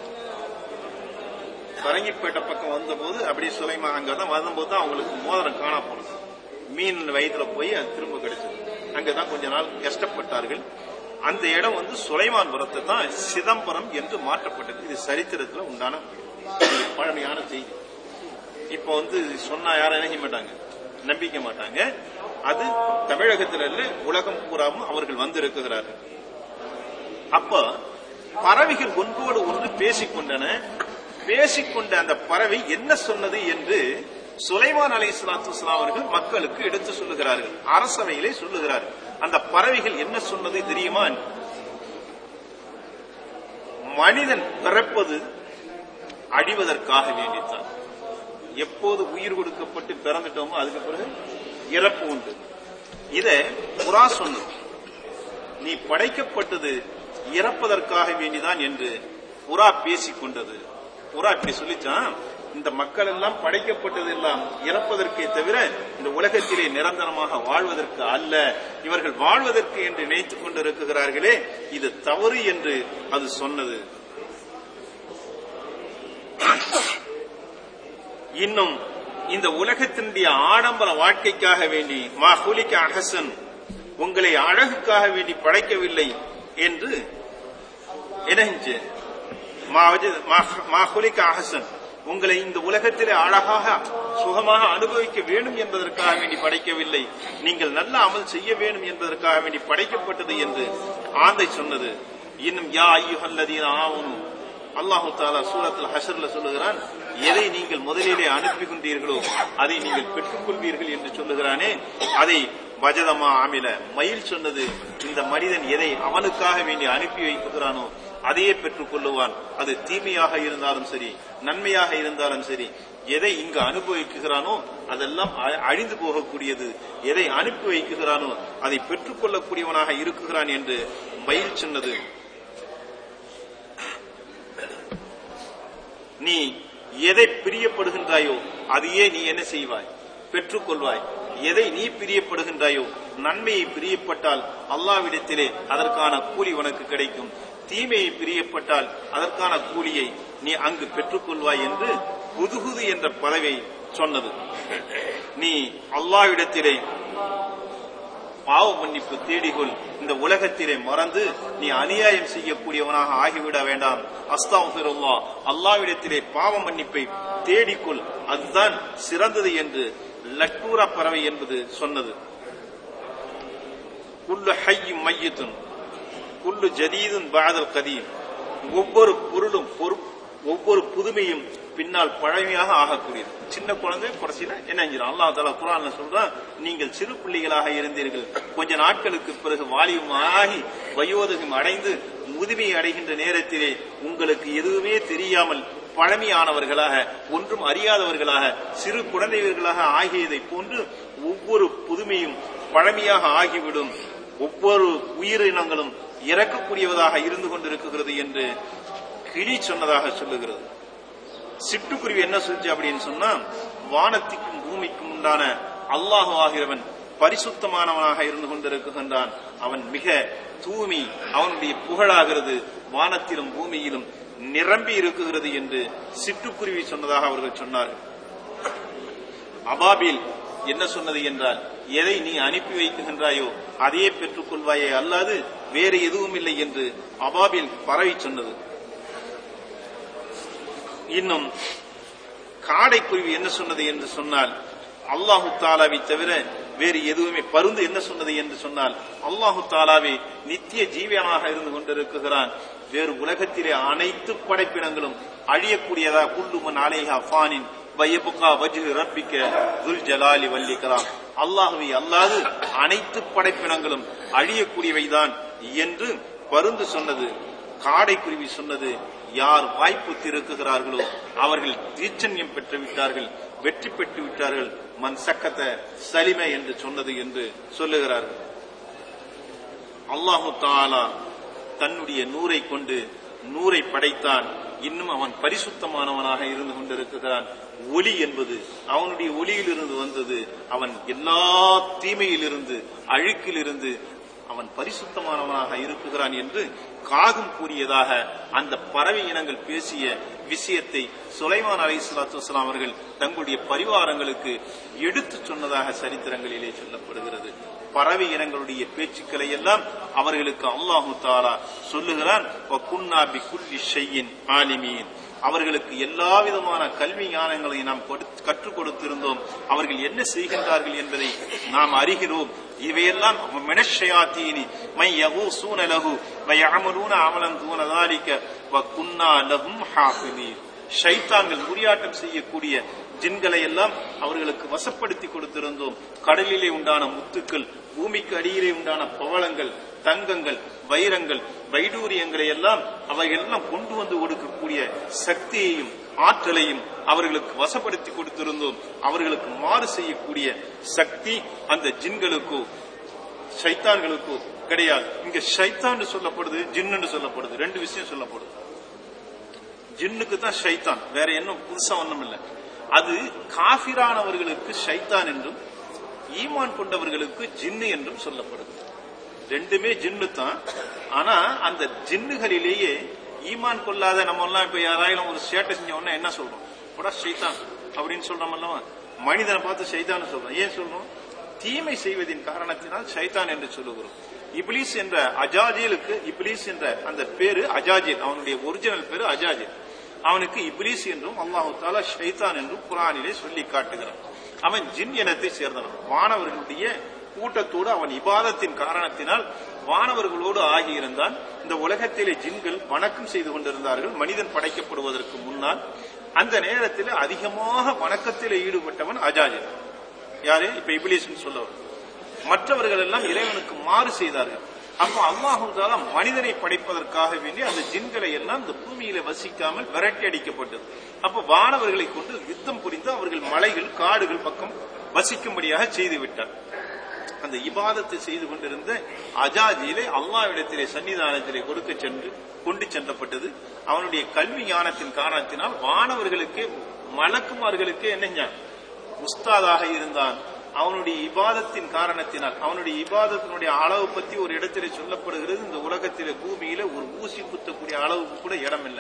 பரங்கிப்பேட்டை பக்கம் வந்த போது அப்படியே சுலைமான் அங்கதான் வரும்போது தான் அவங்களுக்கு மோதிரம் காணா போனது. மீன் வயிற்றுல போய் அது திரும்ப கிடைச்சது. அங்கதான் கொஞ்ச நாள் கஷ்டப்பட்டார்கள். அந்த இடம் சுலைமான்புரத்தை தான் சிதம்பரம் என்று மாற்றப்பட்டது. இது சரித்திரத்துல உண்டான பழமையான செய்தி. இப்ப சொன்னா யாரும் நினைக்க மாட்டாங்க, நம்பிக்க மாட்டாங்க. அது தமிழகத்தில் இல்ல, உலகம் பூராவும் அவர்கள் வந்திருக்கிறார்கள். அப்ப பறவைகள் ஒன்றோடு ஒன்று பேசிக்கொண்டன. பேசிக்கொண்ட அந்த பறவை என்ன சொன்னது என்று சுலைமான் அலைஹிஸ்ஸலாத்து வஸ்ஸலாம் அவர்கள் மக்களுக்கு எடுத்து சொல்லுகிறார்கள், அரசவையிலே சொல்லுகிறார்கள். அந்த பறவைகள் என்ன சொன்னது தெரியுமா? மனிதன் பிறப்பது அழிவதற்காக வேண்டித்தான். எப்போது உயிர் கொடுக்கப்பட்டு பிறந்துட்டோமோ அதுக்கு பிறகு இறப்பு உண்டு. இத புறா சொன்னது. நீ படைக்கப்பட்டது இறப்பதற்காக வேண்டிதான் என்று புறா பேசிக்கொண்டது. புறா இப்படி சொல்லிச்சான், இந்த மக்கள் எல்லாம் படைக்கப்பட்டது எல்லாம் இறப்பதற்கே தவிர இந்த உலகத்திலே நிரந்தரமாக வாழ்வதற்கு அல்ல. இவர்கள் வாழ்வதற்கு என்று நினைத்துக் கொண்டிருக்கிறார்களே, இது தவறு என்று அது சொன்னது. இன்னும் இந்த உலகத்தினுடைய ஆடம்பர வாழ்க்கைக்காக வேண்டி மா குலிக அஹசன், உங்களை அழகுக்காக வேண்டி படைக்கவில்லை என்று என்ன மா குலிக அஹசன், உங்களை இந்த உலகத்திலே அழகாக சுகமாக அனுபவிக்க வேண்டும் என்பதற்காக வேண்டி படைக்கவில்லை, நீங்கள் நல்ல அமல் செய்ய வேண்டும் என்பதற்காக வேண்டி படைக்கப்பட்டது என்று ஆந்தை சொன்னது. இன்னும் யா அய்யுஹல்லதீன ஆமனு, அல்லாஹு தஆலா சூரத்துல் ஹஷ்ர்ல சொல்லுகிறான், எதை நீங்கள் முதலிலே அனுப்புகின்றீர்களோ அதை நீங்கள் பெற்றுக்கொள்வீர்கள் என்று சொல்லுகிறானே, அதை வஜதமா ஆமில மயில் சொன்னது, இந்த மனிதன் எதை அவனுக்காக வேண்டி அனுப்பி வைக்கிறானோ அதையே பெற்றுக் கொள்ளுவான். அது தீமையாக இருந்தாலும் சரி, நன்மையாக இருந்தாலும் சரி, எதை இங்கு அனுபவிக்கிறானோ அதெல்லாம் அழிந்து போகக்கூடியது, எதை அனுப்பி வைக்கிறானோ அதை பெற்றுக் கொள்ளக்கூடியவனாக இருக்கிறான் என்று மயில் சொன்னது. நீ எதை பிரியப்படுகின்றாயோ அதையே நீ என்ன செய்வாய், பெற்றுக்கொள்வாய். எதை நீ பிரியப்படுகின்றாயோ, நன்மையை பிரியப்பட்டால் அல்லாஹ்விடத்திலே அதற்கான கூலி உனக்கு கிடைக்கும், தீமையை பிரியப்பட்டால் அதற்கான கூலியை நீ அங்கு பெற்றுக்கொள்வாய் என்று புதுகுது என்ற பதவியை சொன்னது. நீ அல்லாஹ்விடத்திலே பாவ மன்னிப்பு தேடிக்கொள், இந்த உலகத்திலே மறந்து நீ அநியாயம் செய்யக்கூடியவனாக ஆகிவிட வேண்டாம். அஸ்தக்ஃபிருல்லாஹ், அல்லாஹ்விடத்திலே பாவ மன்னிப்பை தேடிக்கொள், அதுதான் சிறந்தது என்று லட்டூரா பறவை என்பது சொன்னது. குல்லு ஹய்யும் மையத்துன் குல்லு ஜதீதுன் பஅதல் கதீம், ஒவ்வொரு பொருளும் ஒவ்வொரு புதுமையும் பின்னால் பழமையாக ஆகக்கூடியது. சின்ன குழந்தை கடைசியில என்ன செஞ்சிடும், அல்லாஹ் தஆலா குர்ஆன்ல சொல்றான், நீங்கள் சிறு பிள்ளைகளாக இருந்தீர்கள், கொஞ்ச நாட்களுக்கு பிறகு வாலிபம் ஆகி வயோதிகம் அடைந்து முதுமை அடைகின்ற நேரத்திலே உங்களுக்கு எதுவுமே தெரியாமல் பழமையானவர்களாக, ஒன்றும் அறியாதவர்களாக, சிறு குழந்தைகளாக ஆகியதை போன்று ஒவ்வொரு புதுமையும் பழமையாக ஆகிவிடும், ஒவ்வொரு உயிரினங்களும் இறக்கக்கூடியவதாக இருந்து கொண்டிருக்கிறது என்று கிளி சொன்னதாக சொல்லுகிறது. சிட்டுக்குருவி என்ன சொல்லுச்சு அப்படின்னு சொன்னா, வானத்திற்கும் பூமிக்கும் உண்டான அல்லாஹ் ஆகிறவன் பரிசுத்தமானவனாக இருந்து கொண்டிருக்கின்றான், அவன் மிக தூய்மை, அவனுடைய புகழாகிறது வானத்திலும் பூமியிலும் நிரம்பி இருக்குகிறது என்று சிட்டுக்குருவி சொன்னதாக அவர்கள் சொன்னார்கள். அபாபில் என்ன சொன்னது என்றால், எதை நீ அனுப்பி வைக்கின்றாயோ அதையே பெற்றுக் கொள்வாயே, அல்லாது வேறு எதுவும் இல்லை என்று அபாபில் பரவி சொன்னது. இன்னும் காடைக்குருவி என்ன சொன்னது என்று சொன்னால், அல்லாஹு தாலாவை தவிர வேறு எதுவுமே, பருந்து என்ன சொன்னது என்று சொன்னால், அல்லாஹு தாலாவே நித்திய ஜீவனாக இருந்து கொண்டிருக்கிறான், வேறு உலகத்திலே அனைத்து படைப்பினங்களும் அழியக்கூடியதா, குல்லுமன் அலைஹா ஃபானின் வயபுகா வஜ்ஹு ரப்பிக துல் ஜலாலி வல் இக்ராம், அல்லாஹ்வை அல்லாது அனைத்து படைப்பினங்களும் அழியக்கூடியவைதான் என்று பருந்து சொன்னது. காடைக்குருவி சொன்னது, யார் வாய்ப்பு இருக்குகிறார்களோ அவர்கள் தீட்சண்யம் பெற்று விட்டார்கள், வெற்றி பெற்று விட்டார்கள், மன் சக்கத்த சலிமை என்று சொன்னது என்று சொல்லுகிறார்கள். அல்லாஹு தஆலா தன்னுடைய நூரை கொண்டு நூரை படைத்தான், இன்னும் அவன் பரிசுத்தமானவனாக இருந்து கொண்டிருக்கிறான். ஒளி என்பது அவனுடைய ஒளியிலிருந்து வந்தது, அவன் எல்லா தீமையிலிருந்து அழுக்கிலிருந்து அவன் பரிசுத்தமானவனாக இருக்குகிறான் என்று காகம் கூறியதாக அந்த பறவை இனங்கள் பேசிய விஷயத்தை சுலைமான் அலைஹிஸ்ஸலாத்து வஸ்ஸலாம் அவர்கள் தங்களுடைய பரிவாரங்களுக்கு எடுத்து சொன்னதாக சரித்திரங்களிலே சொல்லப்படுகிறது. பறவை இனங்களுடைய பேச்சுக்களை எல்லாம் அவர்களுக்கு அல்லாஹு தஆலா சொல்லுகிறான், வகுன்னா பிகுல்லி ஷைஇன் ஆலிமீன், அவர்களுக்கு எல்லா விதமான கல்வி ஞானங்களை நாம் கற்றுக் கொடுத்திருந்தோம், அவர்கள் என்ன செய்கின்றார்கள் என்பதை நாம் அறிகிறோம். இவையெல்லாம் மினஷ்ஷயாத்தீனி மை யகூஸூன லஹு வ யஅமலூன அமலன் தூன ذلك வகுன்னா லஹும் ஹாஃபிதீன், ஷைத்தான்கள் உரியாட்டம் செய்யக்கூடிய ஜின்களை எல்லாம் அவர்களுக்கு வசப்படுத்தி கொடுத்திருந்தோம். கடலிலே உண்டான முத்துக்கள், பூமிக்கு அடியிலே உண்டான பவளங்கள், தங்கங்கள், வைரங்கள், வைடூரியங்களை எல்லாம் அவைகள் எல்லாம் கொண்டு வந்து கொடுக்கக்கூடிய சக்தியையும் ஆற்றலையும் அவர்களுக்கு வசப்படுத்தி கொடுத்திருந்தோம். அவர்களுக்கு மாறு செய்யக்கூடிய சக்தி அந்த ஜின்களுக்கோ ஷைத்தான்களுக்கோ கிடையாது. இங்க ஷைத்தான் சொல்லப்படுது, ஜின்னு சொல்லப்படுது, ரெண்டு விஷயம் சொல்லப்படுது. ஜின்னுக்கு தான் ஷைத்தான், வேற என்ன புதுசா ஒண்ணும் இல்லை. அது காஃபிரானவர்களுக்கு ஷைத்தான் என்றும் ஈமான் கொண்டவர்களுக்கு ஜின்னு என்றும் சொல்லப்படுது. ரெண்டுமே ஜின்னு தான். ஆனா அந்த ஜின்னுகளிலேயே ஈமான் கொள்ளாத நம்ம எல்லாம் இப்ப யாராயிரம் ஒரு சேட்டை செஞ்ச உடனே என்ன சொல்றோம், கூட ஷைத்தான் அப்படின்னு சொல்றோம் அல்லவா. மனிதனை பார்த்து ஷைத்தான் சொல்றோம். ஏன் சொல்றோம்? தீமை செய்வதின் காரணத்தினால் ஷைத்தான் என்று சொல்லுகிறோம். இப்லீஸ் என்ற அஜாஜிலுக்கு, இப்லீஸ் என்ற அந்த பேரு அஜாஜில், அவனுடைய ஒரிஜினல் பேரு அஜாஜில். அவனுக்கு இப்லீஸ் என்றும் அல்லாஹு தஆலா ஷைத்தான் என்றும் குர்ஆனிலே சொல்லி காட்டுகிறான். அவன் ஜின் இனத்தை சேர்ந்தவன். வானவர்களுடைய கூட்டத்தோடு அவன் இபாதத்தின் காரணத்தினால் வானவர்களோடு ஆகியிருந்தான். இந்த உலகத்திலே ஜின்கள் வணக்கம் செய்து கொண்டிருந்தார்கள் மனிதன் படைக்கப்படுவதற்கு முன்னால். அந்த நேரத்தில் அதிகமாக வணக்கத்தில் ஈடுபட்டவன் அஜாஜில். யாரு? இப்ப இப்லீஸ் சொல்லவர். மற்றவர்கள் எல்லாம் இறைவனுக்கு மாறு செய்தார்கள். அப்ப அல்லாஹ் தஆலா மனிதனை படைப்பதற்காக வேண்டி அந்த ஜின்களை எல்லாம் இந்த பூமியில வசிக்காமல் விரட்டி அடிக்கப்பட்டது. அப்ப வானவர்களை கொண்டு யுத்தம் புரிந்து அவர்கள் மலைகள் காடுகள் பக்கம் வசிக்கும்படியாக செய்து விட்டார். அந்த இபாதத்தை செய்து கொண்டிருந்த அஜாஜிலே அல்லாஹ்விடத்திலே சன்னிதானத்திலே கொண்டு சென்றப்பட்டது. அவனுடைய கல்வி ஞானத்தின் காரணத்தினால் வானவர்களுக்கு மலக்குமார்களுக்கு என்ன உஸ்தாதாக இருந்தான். அவனுடைய இபாதத்தின் காரணத்தினால், அவனுடைய இபாதத்தினுடைய அளவு பத்தி ஒரு இடத்திலே சொல்லப்படுகிறது. இந்த உலகத்திலே பூமியில ஒரு ஊசி குத்தக்கூடிய அளவுக்கு கூட இடம் இல்லை.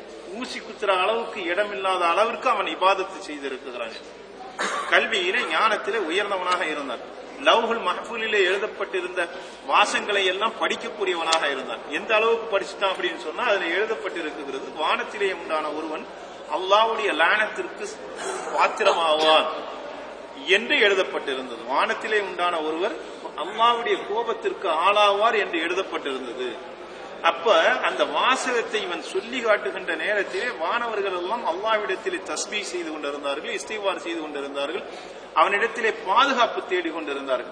ஊசி குத்துற அளவுக்கு இடம் இல்லாத அளவிற்கு அவன் இபாதத்தை செய்திருக்கிறான். கல்வியிலே ஞானத்திலே உயர்ந்தவனாக இருந்தான். லவ்ஹுல் மஹ்ஃபூலிலே எழுதப்பட்டிருந்த வாசங்களை எல்லாம் படிக்கக்கூடியவனாக இருந்தான். எந்த அளவுக்கு படிச்சுட்டான் அப்படின்னு சொன்னா அதுல எழுதப்பட்டிருக்கிறது, வானத்திலே உண்டான ஒருவன் அல்லாஹ்வுடைய லானத்திற்கு பாத்திரமாவான் என்று எழுதப்பட்டிருந்தது. வானத்திலே உண்டான ஒருவர் அல்லாஹ்வுடைய கோபத்திற்கு ஆளாவார் என்று எழுதப்பட்டிருந்தது. அப்ப அந்த வாசகத்தை இவன் சொல்லி காட்டுகின்ற நேரத்திலே வானவர்கள் எல்லாம் அல்லாஹ்விடத்திலே தஸ்பீஹ் செய்து கொண்டிருந்தார்கள், இஸ்திக்பார் செய்து கொண்டிருந்தார்கள், அவனிடத்திலே பாதுகாப்பு தேடிக் கொண்டிருந்தார்கள்.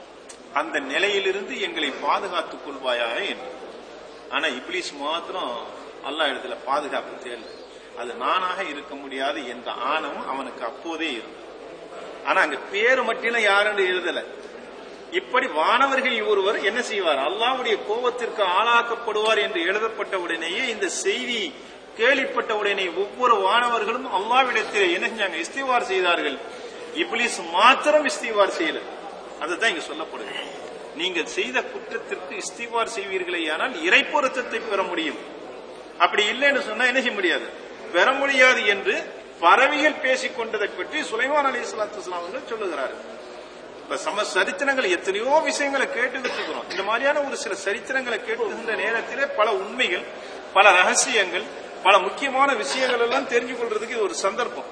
அந்த நிலையிலிருந்து எங்களை பாதுகாத்துக் கொள்வாயாக என்று. ஆனா இப்லீஸ் மாத்திரம் அல்லாஹ் இடத்துல பாதுகாப்பு தேடல. அது நானாக இருக்க முடியாது என்ற ஆணவம் அவனுக்கு அப்போதே இருந்தது. ஆனா அங்க பேரு மட்டும் யாருன்னு எழுதல. இப்படி வானவர்கள் ஒருவர் என்ன செய்வார், அல்லாஹ்வுடைய கோபத்திற்கு ஆளாக்கப்படுவார் என்று எழுதப்பட்ட உடனேயே இந்த செய்தி கேள்விப்பட்ட உடனே ஒவ்வொரு வானவர்களும் அல்லாஹ்விடத்திலே என்ன செஞ்சாங்க, இஸ்திக்பார் செய்தார்கள். இப்லீஸ் மாத்திரம் இஸ்திக்பார் செய்யல. அதுதான் இங்க சொல்லப்படுகிறது. நீங்கள் செய்த குற்றத்திற்கு இஸ்திக்பார் செய்வீர்களே ஆனால் இறைப்பொருத்தத்தை பெற முடியும். அப்படி இல்லைன்னு சொன்னா என்ன செய்ய முடியாது, பெற முடியாது என்று பறவைகள் பேசிக் கொண்டதை பற்றி சுலைமான் அலைஹிஸ்ஸலாத்து வஸ்ஸலாம் அவர்கள் சொல்லுகிறார்கள். இப்ப சரித்திரங்கள் எத்தனையோ விஷயங்களை கேட்டு வச்சுக்கிறோம். இந்த மாதிரியான ஒரு சில சரித்திரங்களை கேட்டுகின்ற நேரத்திலே பல உண்மைகள், பல ரகசியங்கள், பல முக்கியமான விஷயங்கள் எல்லாம் தெரிஞ்சு கொள்றதுக்கு இது ஒரு சந்தர்ப்பம்.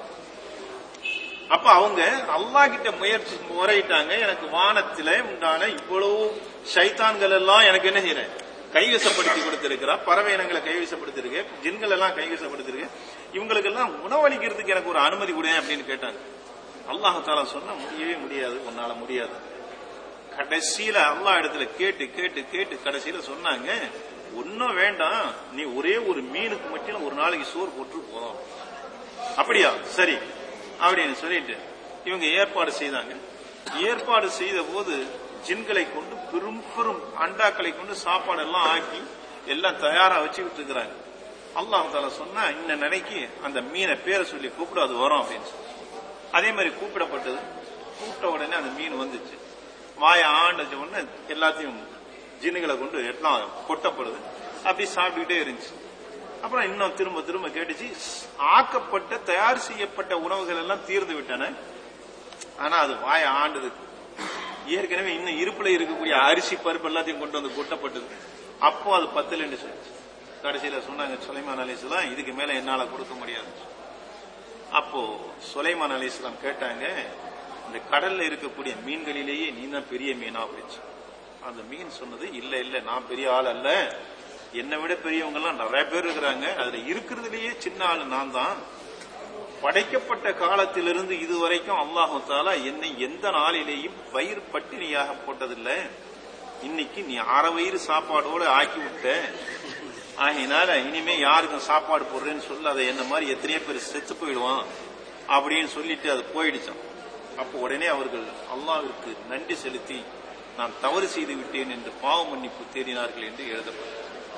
அப்ப அவங்க அல்லாஹ் கிட்ட முறையிட்டாங்க, எனக்கு வானத்தில உண்டான இவ்வளவு ஷைத்தான்கள் எல்லாம் எனக்கு என்ன செய்யறேன், கைவசப்படுத்தி கொடுத்திருக்கிறா. பறவை இனங்களை கைவசப்படுத்திருக்கேன், ஜின்கள் எல்லாம் கைவசப்படுத்திருக்கேன், இவங்களுக்கு எல்லாம் உணவளிக்கிறதுக்கு எனக்கு ஒரு அனுமதி கொடு அப்படின்னு கேட்டாங்க. அல்லாஹ் தஆலா சொன்னா முடியவே முடியாது, உன்னால முடியாது. கடைசியில அல்லாஹ் இடத்துல கேட்டு கேட்டு கேட்டு கடைசியில சொன்னாங்க, ஒன்னும் வேண்டாம், நீ ஒரே ஒரு மீனுக்கு மட்டும் ஒரு நாளைக்கு சோறு போட்டு போதும். அப்படியா, சரி அப்படின்னு சொல்லிட்டு இவங்க ஏற்பாடு செய்தாங்க. ஏற்பாடு செய்த போது ஜின்களை கொண்டு பெரும் பெரும் அண்டாக்களை கொண்டு சாப்பாடு எல்லாம் ஆக்கி எல்லாம் தயாரா வச்சுக்கிட்டு இருக்கிறாங்க. அல்லாஹ் தஆலா சொன்னா, இந்த நிலைக்கு அந்த மீனை பேரை சொல்லி கூப்பிட, அது வரும் அப்படின்னு சொல்லி. அதே மாதிரி கூப்பிடப்பட்டது. கூப்பிட்ட உடனே அந்த மீன் வந்துச்சு. வாய ஆண்டச்ச உடனே எல்லாத்தையும் ஜின்னுகளை கொண்டு எல்லாம் கொட்டப்படுது. அப்படி சாப்பிட்டுக்கிட்டே இருந்துச்சு. அப்புறம் இன்னும் திரும்ப திரும்ப கேட்டுச்சு. ஆக்கப்பட்ட தயார் செய்யப்பட்ட உணவுகள் எல்லாம் தீர்ந்து விட்டன. ஆனா அது வாய ஆண்டது. ஏற்கனவே இன்னும் இருப்புல இருக்கக்கூடிய அரிசி பருப்பு எல்லாத்தையும் கொண்டு வந்து கொட்டப்பட்டது. அப்போ அது பத்தலன்னு சொல்லிச்சு. கடைசியில சொன்னாங்க சுலைமான் அலைஹிஸ்ஸலாம், இதுக்கு மேல என்னால கொடுக்க முடியாது. அப்போ சுலைமான் அலைஹிஸ்ஸலாம் கேட்டாங்க, இந்த கடல்ல இருக்கக்கூடிய மீன்களிலேயே நீ தான் பெரிய மீனா அப்படின்னு. அந்த மீன் சொன்னது, இல்ல இல்ல, நான் பெரிய ஆள் அல்ல, என்னை விட பெரியவங்க எல்லாம் நிறைய பேர் இருக்கிறாங்க, அதுல இருக்கிறதுலயே சின்ன ஆளு நான் தான். படைக்கப்பட்ட காலத்திலிருந்து இதுவரைக்கும் அல்லாஹ் தஆலா என்னை எந்த நாளிலேயும் வயிறு பட்டினியாக போட்டதில்லை. இன்னைக்கு நீ அரை வயிறு சாப்பாடோட ஆக்கி விட்ட, ஆகினால இனிமே யாருக்கும் சாப்பாடு போடுறேன்னு சொல்ல, அதை என்ன மாதிரி எத்தனையோ பேர் செத்து போயிடுவான் அப்படின்னு சொல்லிட்டு அது போயிடுச்சான். அப்போ உடனே அவர்கள் அல்லாஹ்விற்கு நன்றி செலுத்தி, நான் தவறு செய்து விட்டேன் என்று பாவ மன்னிப்பு தேடினார்கள் என்று எழுதப்பட்டது.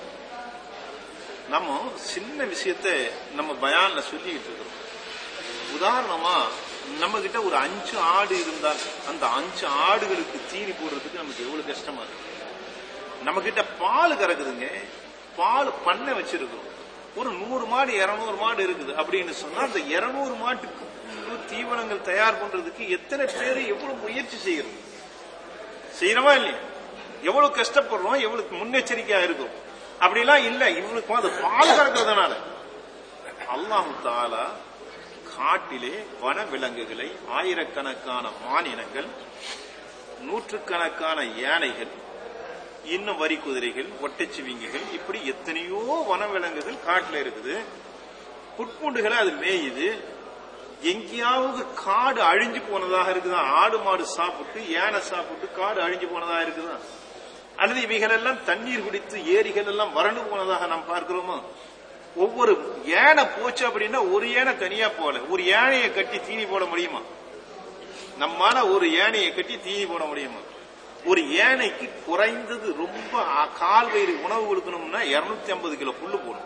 நம்ம சின்ன விஷயத்தை நம்ம பயான்ல சொல்லிட்டு இருக்கிறோம். உதாரணமா நம்ம கிட்ட ஒரு 5 ஆடு இருந்தால் அந்த 5 ஆடுகளுக்கு தீனி போடுறதுக்கு நமக்கு எவ்வளவு கஷ்டமா இருக்கு. நம்ம கிட்ட பால் கறக்குதுங்க, பால் பண்ணை வச்சிருக்கிறோம். ஒரு 100 மாடு 200 மாடு இருக்குது அப்படின்னு சொன்னா அந்த 200 மாட்டுக்கு தீவனங்கள் தயார் பண்றதுக்கு எத்தனை பேர் எவ்வளவு முயற்சி செய்யறோமா இல்லையா? எவ்வளவு கஷ்டப்படுறோம், எவ்வளவு முன்னெச்சரிக்கையா இருக்கும். அப்படிலாம் இல்ல, இவனுக்கும் அது பால் கறக்கிறதுனால அல்லாஹ் தஆலா காட்டிலே வன விலங்குகளை, ஆயிரக்கணக்கான மானினங்கள், நூற்றுக்கணக்கான யானைகள், இன்னும் வரி குதிரைகள், ஒட்டச்சிவிங்கிகள், இப்படி எத்தனையோ வனவிலங்குகள் காட்டுல இருக்குது. புட்பூண்டுகளை அது மேயுது. எங்கேயாவது காடு அழிஞ்சு போனதாக இருக்குதான்? ஆடு மாடு சாப்பிட்டு, யானை சாப்பிட்டு காடு அழிஞ்சு போனதாக இருக்குதான்? அல்லது இவைகள் எல்லாம் தண்ணீர் குடித்து ஏரிகள் எல்லாம் வறண்டு போனதாக நாம் பார்க்கிறோமா? ஒவ்வொரு யானை போச்சு அப்படின்னா ஒரு யானை தனியா போல, ஒரு யானையை கட்டி தீனி போட முடியுமா? நம்மால ஒரு யானையை கட்டி தீனி போட முடியுமா? ஒரு யானைக்கு குறைந்தது ரொம்ப கால் வயிறு உணவு கொடுக்கணும்னா 250 கிலோ புல்லு போடணும்.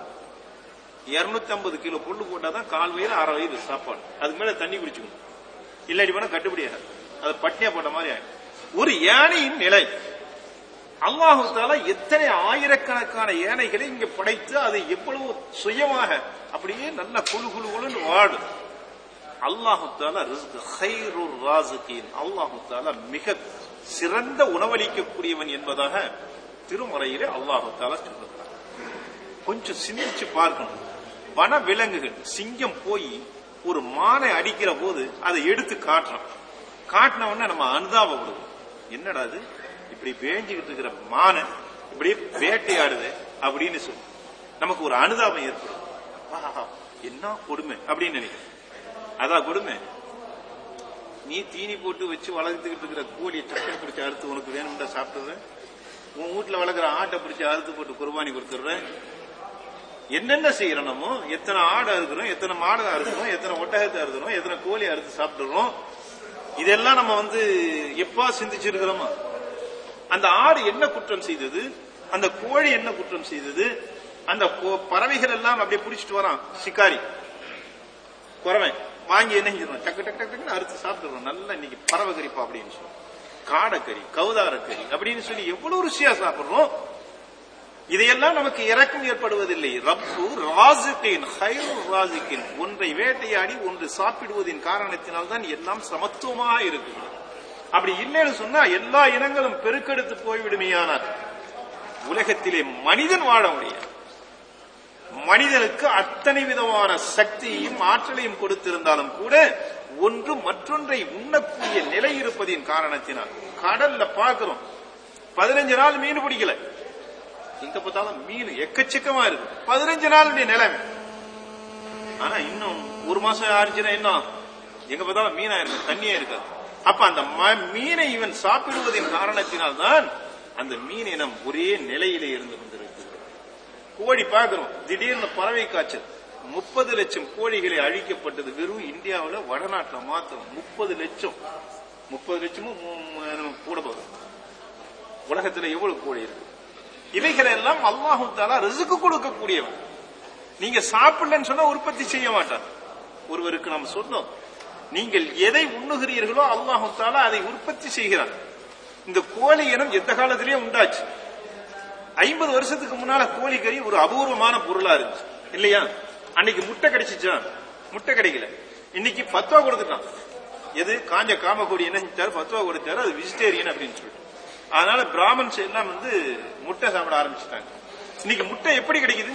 250 கிலோ புல்லு போட்டாதான் கால் வயிறு அரை வயிறு சாப்பாடு. அதுக்கு மேல தண்ணி குடிச்சுக்கணும். இல்லாட்டி போனா கட்டுப்படியாது, அது பட்டினியா போட்ட மாதிரி ஆயிடும். ஒரு யானையின் நிலை. அல்லாஹு தஆலா எத்தனை ஆயிரக்கணக்கான யானைகளை இங்க படைத்து அது எவ்வளவு சுயமாக அப்படியே நல்ல குழு குழு குழுன்னு வாடும். அல்லாஹு தஆலா ரிஸ்க் கைருர் ராஸிகீன், அல்லாஹு தஆலா மிக சிறந்த உணவளிக்கக்கூடியவன் என்பதாக திருமறையிலே அல்லாஹு தஆலா சொல்லுகிறார். கொஞ்சம் சிந்திச்சு பார்க்கணும். வன விலங்குகள், சிங்கம் போய் ஒரு மானை அடிக்கிற போது அதை எடுத்து காட்டின உடனே நம்ம அனுதாபப்படுவோம். என்னடா அது இப்படி வேஞ்சிக்கிட்டு இருக்கிற மானை இப்படி வேட்டையாடுது அப்படின்னு சொல்லி நமக்கு ஒரு அனுதாபம் ஏற்படும். என்ன கொடுமை அப்படின்னு நினைக்கிறேன். அதான் கொடுமை. நீ தீனி போட்டு வச்சு வளர்த்துக்கிட்டு இருக்கிற கோழியை சக்கரை பிடிச்சி அறுத்து உனக்கு வேணும்டா சாப்பிடுற. உன் வீட்டுல வளர்க்குற ஆட்டை பிடிச்சி அறுத்து போட்டு குர்பானி கொடுத்துடுற. என்னென்ன செய்யறோம்? நம்ம எத்தனை ஆடை அறுக்கிறோம், எத்தனை மாடு அறுக்கிறோம், எத்தனை ஒட்டகத்தை அறுக்கிறோம், எத்தனை கோழி அறுத்து சாப்பிடுறோம். இதெல்லாம் நம்ம எப்பா சிந்திச்சிருக்கிறோமா? அந்த ஆடு என்ன குற்றம் செய்தது? அந்த கோழி என்ன குற்றம் செய்தது? அந்த பறவைகள் எல்லாம் அப்படியே பிடிச்சிட்டு வரான் சிக்காரி குறவை வாங்கி என்ன செஞ்சிடறோம்? டக்கு டக்கு டக்குன்னு அறுத்து சாப்பிட்டுறோம். நல்லா இன்னைக்கு பறவை கறிப்பா அப்படின்னு சொல்லி, காடைக்கறி, கவுதாரக்கறி அப்படின்னு சொல்லி எவ்வளவு ருசியா சாப்பிடுறோம். இதையெல்லாம் நமக்கு இறக்கம் ஏற்படுவதில்லை. ரப்பு ராஸிகீன் கைருர் ராஸிகீன், ஒன்றை வேட்டையாடி ஒன்று சாப்பிடுவதின் காரணத்தினால்தான் எல்லாம் சமத்துவமாக இருக்கிறது. அப்படி இல்லைன்னு சொன்னா எல்லா இனங்களும் பெருக்கெடுத்து போய்விடுமையானால் உலகத்திலே மனிதன் வாழ முடியாது. மனிதனுக்கு அத்தனை விதமான சக்தியையும் ஆற்றலையும் கொடுத்திருந்தாலும் கூட ஒன்று மற்றொன்றை உண்ணக்கூடிய நிலை இருப்பதின் காரணத்தினால் கடல்ல பார்க்கிறோம், 15 நாள் மீன் பிடிக்கல. எங்க பார்த்தாலும் மீன் எக்கச்சக்கமா இருக்கு. 15 நாள் நிலைமை. ஆனா இன்னும் ஒரு மாசம் ஆச்சுன்னா என்ன, எங்க பார்த்தாலும் மீனா இருக்கு, தண்ணியே இருக்காது. அப்ப அந்த மீனை இவன் சாப்பிடுவதின் காரணத்தினால்தான் அந்த மீன் இனம் ஒரே நிலையிலே இருந்து கொண்டிருக்கிறது. கோழி பார்க்கிறோம், திடீர்னு பறவை காய்ச்சல், 30 லட்சம் கோழிகளை அழிக்கப்பட்டது வெறும் இந்தியாவில் வடநாட்டில் மாத்திரம். 30 லட்சமும் கூட போகும். உலகத்தில் எவ்வளவு கோழி இருக்கு? இவைகள் எல்லாம் அல்லாஹ் தஆலா ரிஸ்க் கொடுக்கக்கூடியவன். நீங்க சாப்பிடலன்னு சொன்னா உற்பத்தி செய்ய மாட்டார். ஒருவருக்கு நாம் சொன்னோம், நீங்கள் எதை உண்ணுகிறீர்களோ அல்லாஹ் தஆலா அதை உற்பத்தி செய்கிறார். இந்த கோழி இனம் எந்த காலத்திலேயே உண்டாச்சு. 50 வருஷத்துக்கு முன்னால கோழி கறி ஒரு அபூர்வமான பொருளா இருந்துச்சு இல்லையா? அன்னைக்கு முட்டை கிடைச்சிச்சா? முட்டை கிடைக்கல. இன்னைக்கு 10 ரூபா கொடுத்துட்டான். எது காஞ்ச காமக்கோடி என்ன செஞ்சாரு? 10 ரூபா கொடுத்தாரு. அது வெஜிடேரியன் அப்படின்னு சொல்லிட்டு அதனால பிராமன்ஸ் எல்லாம் முட்டை சாப்பிட ஆரம்பிச்சுட்டாங்க. இன்னைக்கு முட்டை எப்படி கிடைக்குது?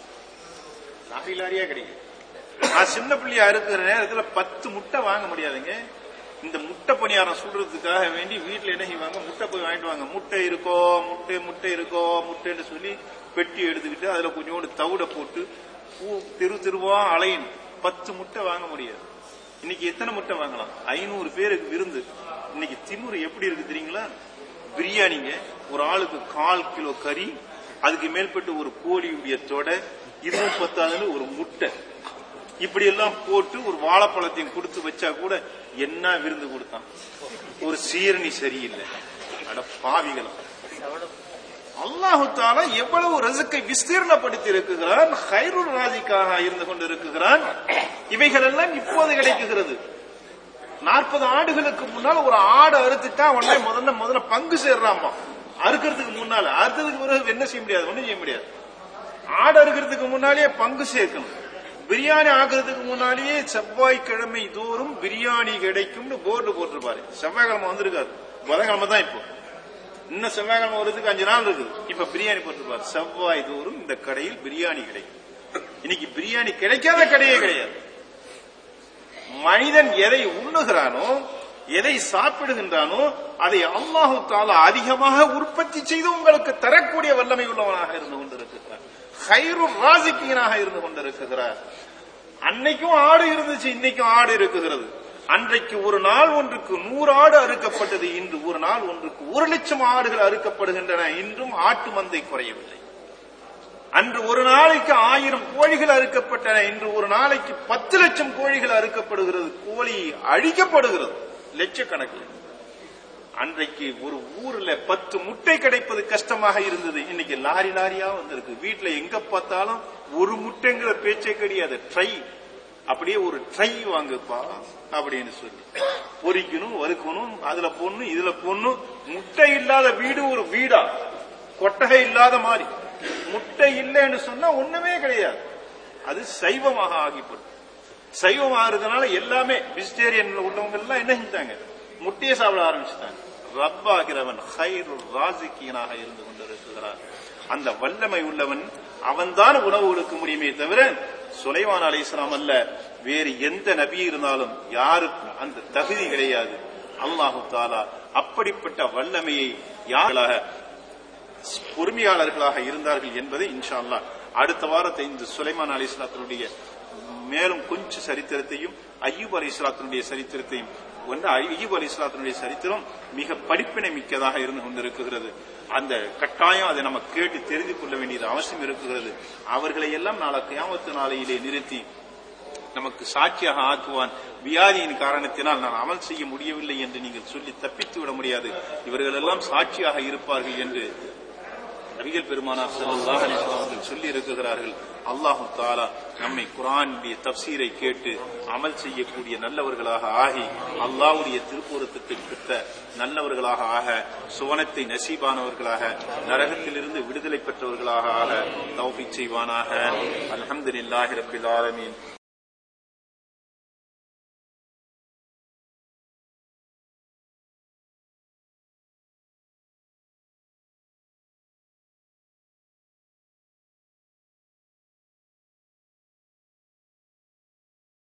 லாரி லாரியா கிடைக்குது. நான் சின்ன பிள்ளையா இருக்கிற நேரத்துல 10 முட்டை வாங்க முடியாதுங்க. இந்த முட்டை பணியாரம் சுடுறதுக்காக வேண்டி வீட்டுல என்ன செய்வாங்க? முட்டை போய் வாங்கிட்டு வாங்க. முட்டை இருக்கோ முட்டை இருக்கோ முட்டைன்னு சொல்லி பெட்டி எடுத்துக்கிட்டு அதுல கொஞ்சோண்டு தவிட போட்டு தெருவா அலையணும். 10 முட்டை வாங்க முடியாது. இன்னைக்கு எத்தனை முட்டை வாங்கலாம்? 500 பேருக்கு விருந்து. இன்னைக்கு திமுரு எப்படி இருக்கு தெரியுங்களா? பிரியாணிங்க, ஒரு ஆளுக்கு 1/4 கிலோ கறி, அதுக்கு மேற்பட்டு ஒரு கோழியுடைய தொடை, இதுவும் பத்தாதுன்னு ஒரு முட்டை, இப்படி எல்லாம் போட்டு ஒரு வாழைப்பழத்தையும் கொடுத்து வச்சா கூட என்ன விருந்து கொடுத்தான்? ஒரு சீரணி சரியில்லை. அட பாவிகளா! அல்லாஹ் தஆலா எவ்வளவு ரிஸ்கை விஸ்தீர்ணப்படுத்தி இருக்கிறான், கைருர் ராஸிகாக இருந்து கொண்டு இருக்கிறான். இவைகள் எல்லாம் இப்போது கிடைக்குகிறது. 40 ஆண்டுகளுக்கு முன்னால் ஒரு ஆடு அறுத்துட்டா உடனே முதல்ல பங்கு சேர்றாமா. அறுக்கிறதுக்கு முன்னால, அறுத்ததுக்கு பிறகு என்ன செய்ய முடியாது? ஒன்னும் செய்ய முடியாது. ஆடு அறுக்கிறதுக்கு முன்னாலேயே பங்கு சேர்க்கணும். பிரியாணி ஆக்குறதுக்கு முன்னாலேயே செவ்வாய்க்கிழமை தோறும் பிரியாணி கிடைக்கும்னு போர்டு போட்டிருப்பாரு. செவ்வாய்க்கிழமை வந்திருக்காரு, புதன்கிழமை தான் இப்போ, இன்னும் செவ்வாய்க்கிழமை வருதுக்கு 5 நாள் இருக்குது. இப்ப பிரியாணி போட்டிருப்பாரு, செவ்வாய் தோறும் இந்த கடையில் பிரியாணி கிடைக்கும். இன்னைக்கு பிரியாணி கிடைக்காத கடையே கிடையாது. மனிதன் எதை உண்ணுகிறானோ, எதை சாப்பிடுகின்றானோ, அதை அல்லாஹு தஆலா அதிகமாக உற்பத்தி செய்து உங்களுக்கு தரக்கூடிய வல்லமை உள்ளவனாக இருந்து கொண்டிருக்கிறார். கைருர் ராசிக்கீனாக இருந்து கொண்டிருக்கிறார். அன்னைக்கும் ஆடு இருந்துச்சு, இன்னைக்கும் ஆடு இருக்குகிறது. அன்றைக்கு ஒரு நாள் ஒன்றுக்கு 100 ஆடு அறுக்கப்பட்டது, இன்று ஒரு நாள் ஒன்றுக்கு 1,00,000 ஆடுகள் அறுக்கப்படுகின்றன. இன்றும் ஆட்டு மந்தை குறையவில்லை. அன்று ஒரு நாளைக்கு 1000 கோழிகள் அறுக்கப்பட்டன, இன்று ஒரு நாளைக்கு 10 லட்சம் கோழிகள் அறுக்கப்படுகிறது. கோழி அழிக்கப்படுகிறது லட்சக்கணக்கில். அன்றைக்கு ஒரு ஊர்ல 10 முட்டை கிடைப்பது கஷ்டமாக இருந்தது, இன்னைக்கு லாரி லாரியா வந்திருக்கு. வீட்டுல எங்க பார்த்தாலும் ஒரு முட்டைங்கிற பேச்சே கிடையாது. ட்ரை, அப்படியே ஒரு ட்ரை வாங்குப்பா அப்படின்னு சொல்லி பொரிக்கணும், வறுக்கணும், அதுல போடணும், இதுல போடணும். முட்டை இல்லாத வீடு ஒரு வீடா? கொட்டகை இல்லாத மாதிரி. முட்டை இல்லைன்னு சொன்னா ஒண்ணுமே கிடையாது. அது சைவமாக ஆகிப்படும். சைவமாகிறதுனால எல்லாமே வெஜிடேரியன் உள்ளவங்க எல்லாம் என்ன செஞ்சாங்க, முட்டையை சாப்பிட ஆரம்பிச்சுட்டாங்க. ரப்பாகிறவன் கைருர் ராசிக்கீனாக இருந்து கொண்டிருக்கிறார். அந்த வல்லமை உள்ளவன் அவன்தான் உணவு கொடுக்க முடியுமே தவிர சுலைமான் அலைஹிஸ்ஸலாம் அல்ல. வேறு எந்த நபி இருந்தாலும் யாருக்கும் அந்த தகுதி கிடையாது. அல்லாஹு தஆலா அப்படிப்பட்ட வல்லமையை யாராக பொறுமையாளர்களாக இருந்தார்கள் என்பதை இன்ஷா அல்லாஹ் அடுத்த வாரத்தை இந்த சுலைமான் அலைஹிஸ்ஸலாத்துடைய மேலும் கொஞ்சம் சரித்திரத்தையும் அய்யூப் அலைஹிஸ்ஸலாத்துடைய சரித்திரத்தையும் அய்யூப் அலைஹிஸ்ஸலாத்துடைய சரித்திரம் மிக படிப்பினை மிக்கதாக இருந்து கொண்டிருக்கிறது. அந்த கட்டாயம் அதை நம்ம கேட்டு தெரிந்து கொள்ள வேண்டியது அவசியம் இருக்கிறது. அவர்களை எல்லாம் நாளை கியாமத்து நாளையிலே நிறுத்தி நமக்கு சாட்சியாக ஆக்குவான். வியாதியின் காரணத்தினால் நான் அமல் செய்ய முடியவில்லை என்று நீங்கள் சொல்லி தப்பித்து விட முடியாது. இவர்கள் எல்லாம் சாட்சியாக இருப்பார்கள் என்று நபிகள் பெருமானார் ஸல்லல்லாஹு அலைஹி வஸல்லம் அவர்கள் சொல்லி இருக்கிறார்கள். அல்லாஹு தஆலா நம்மை குர்ஆனுடைய தஃப்சீரை கேட்டு அமல் செய்யக்கூடிய நல்லவர்களாக ஆகி அல்லாஹ்வுடைய திருப்பொருத்தத்தை பெற்ற நல்லவர்களாக ஆக, சுவனத்தை நசீபானவர்களாக, நரகத்திலிருந்து விடுதலை பெற்றவர்களாக ஆக தௌஃபீக் செய்வானாக. அல்ஹம்துலில்லாஹி ரப்பில் ஆலமீன்.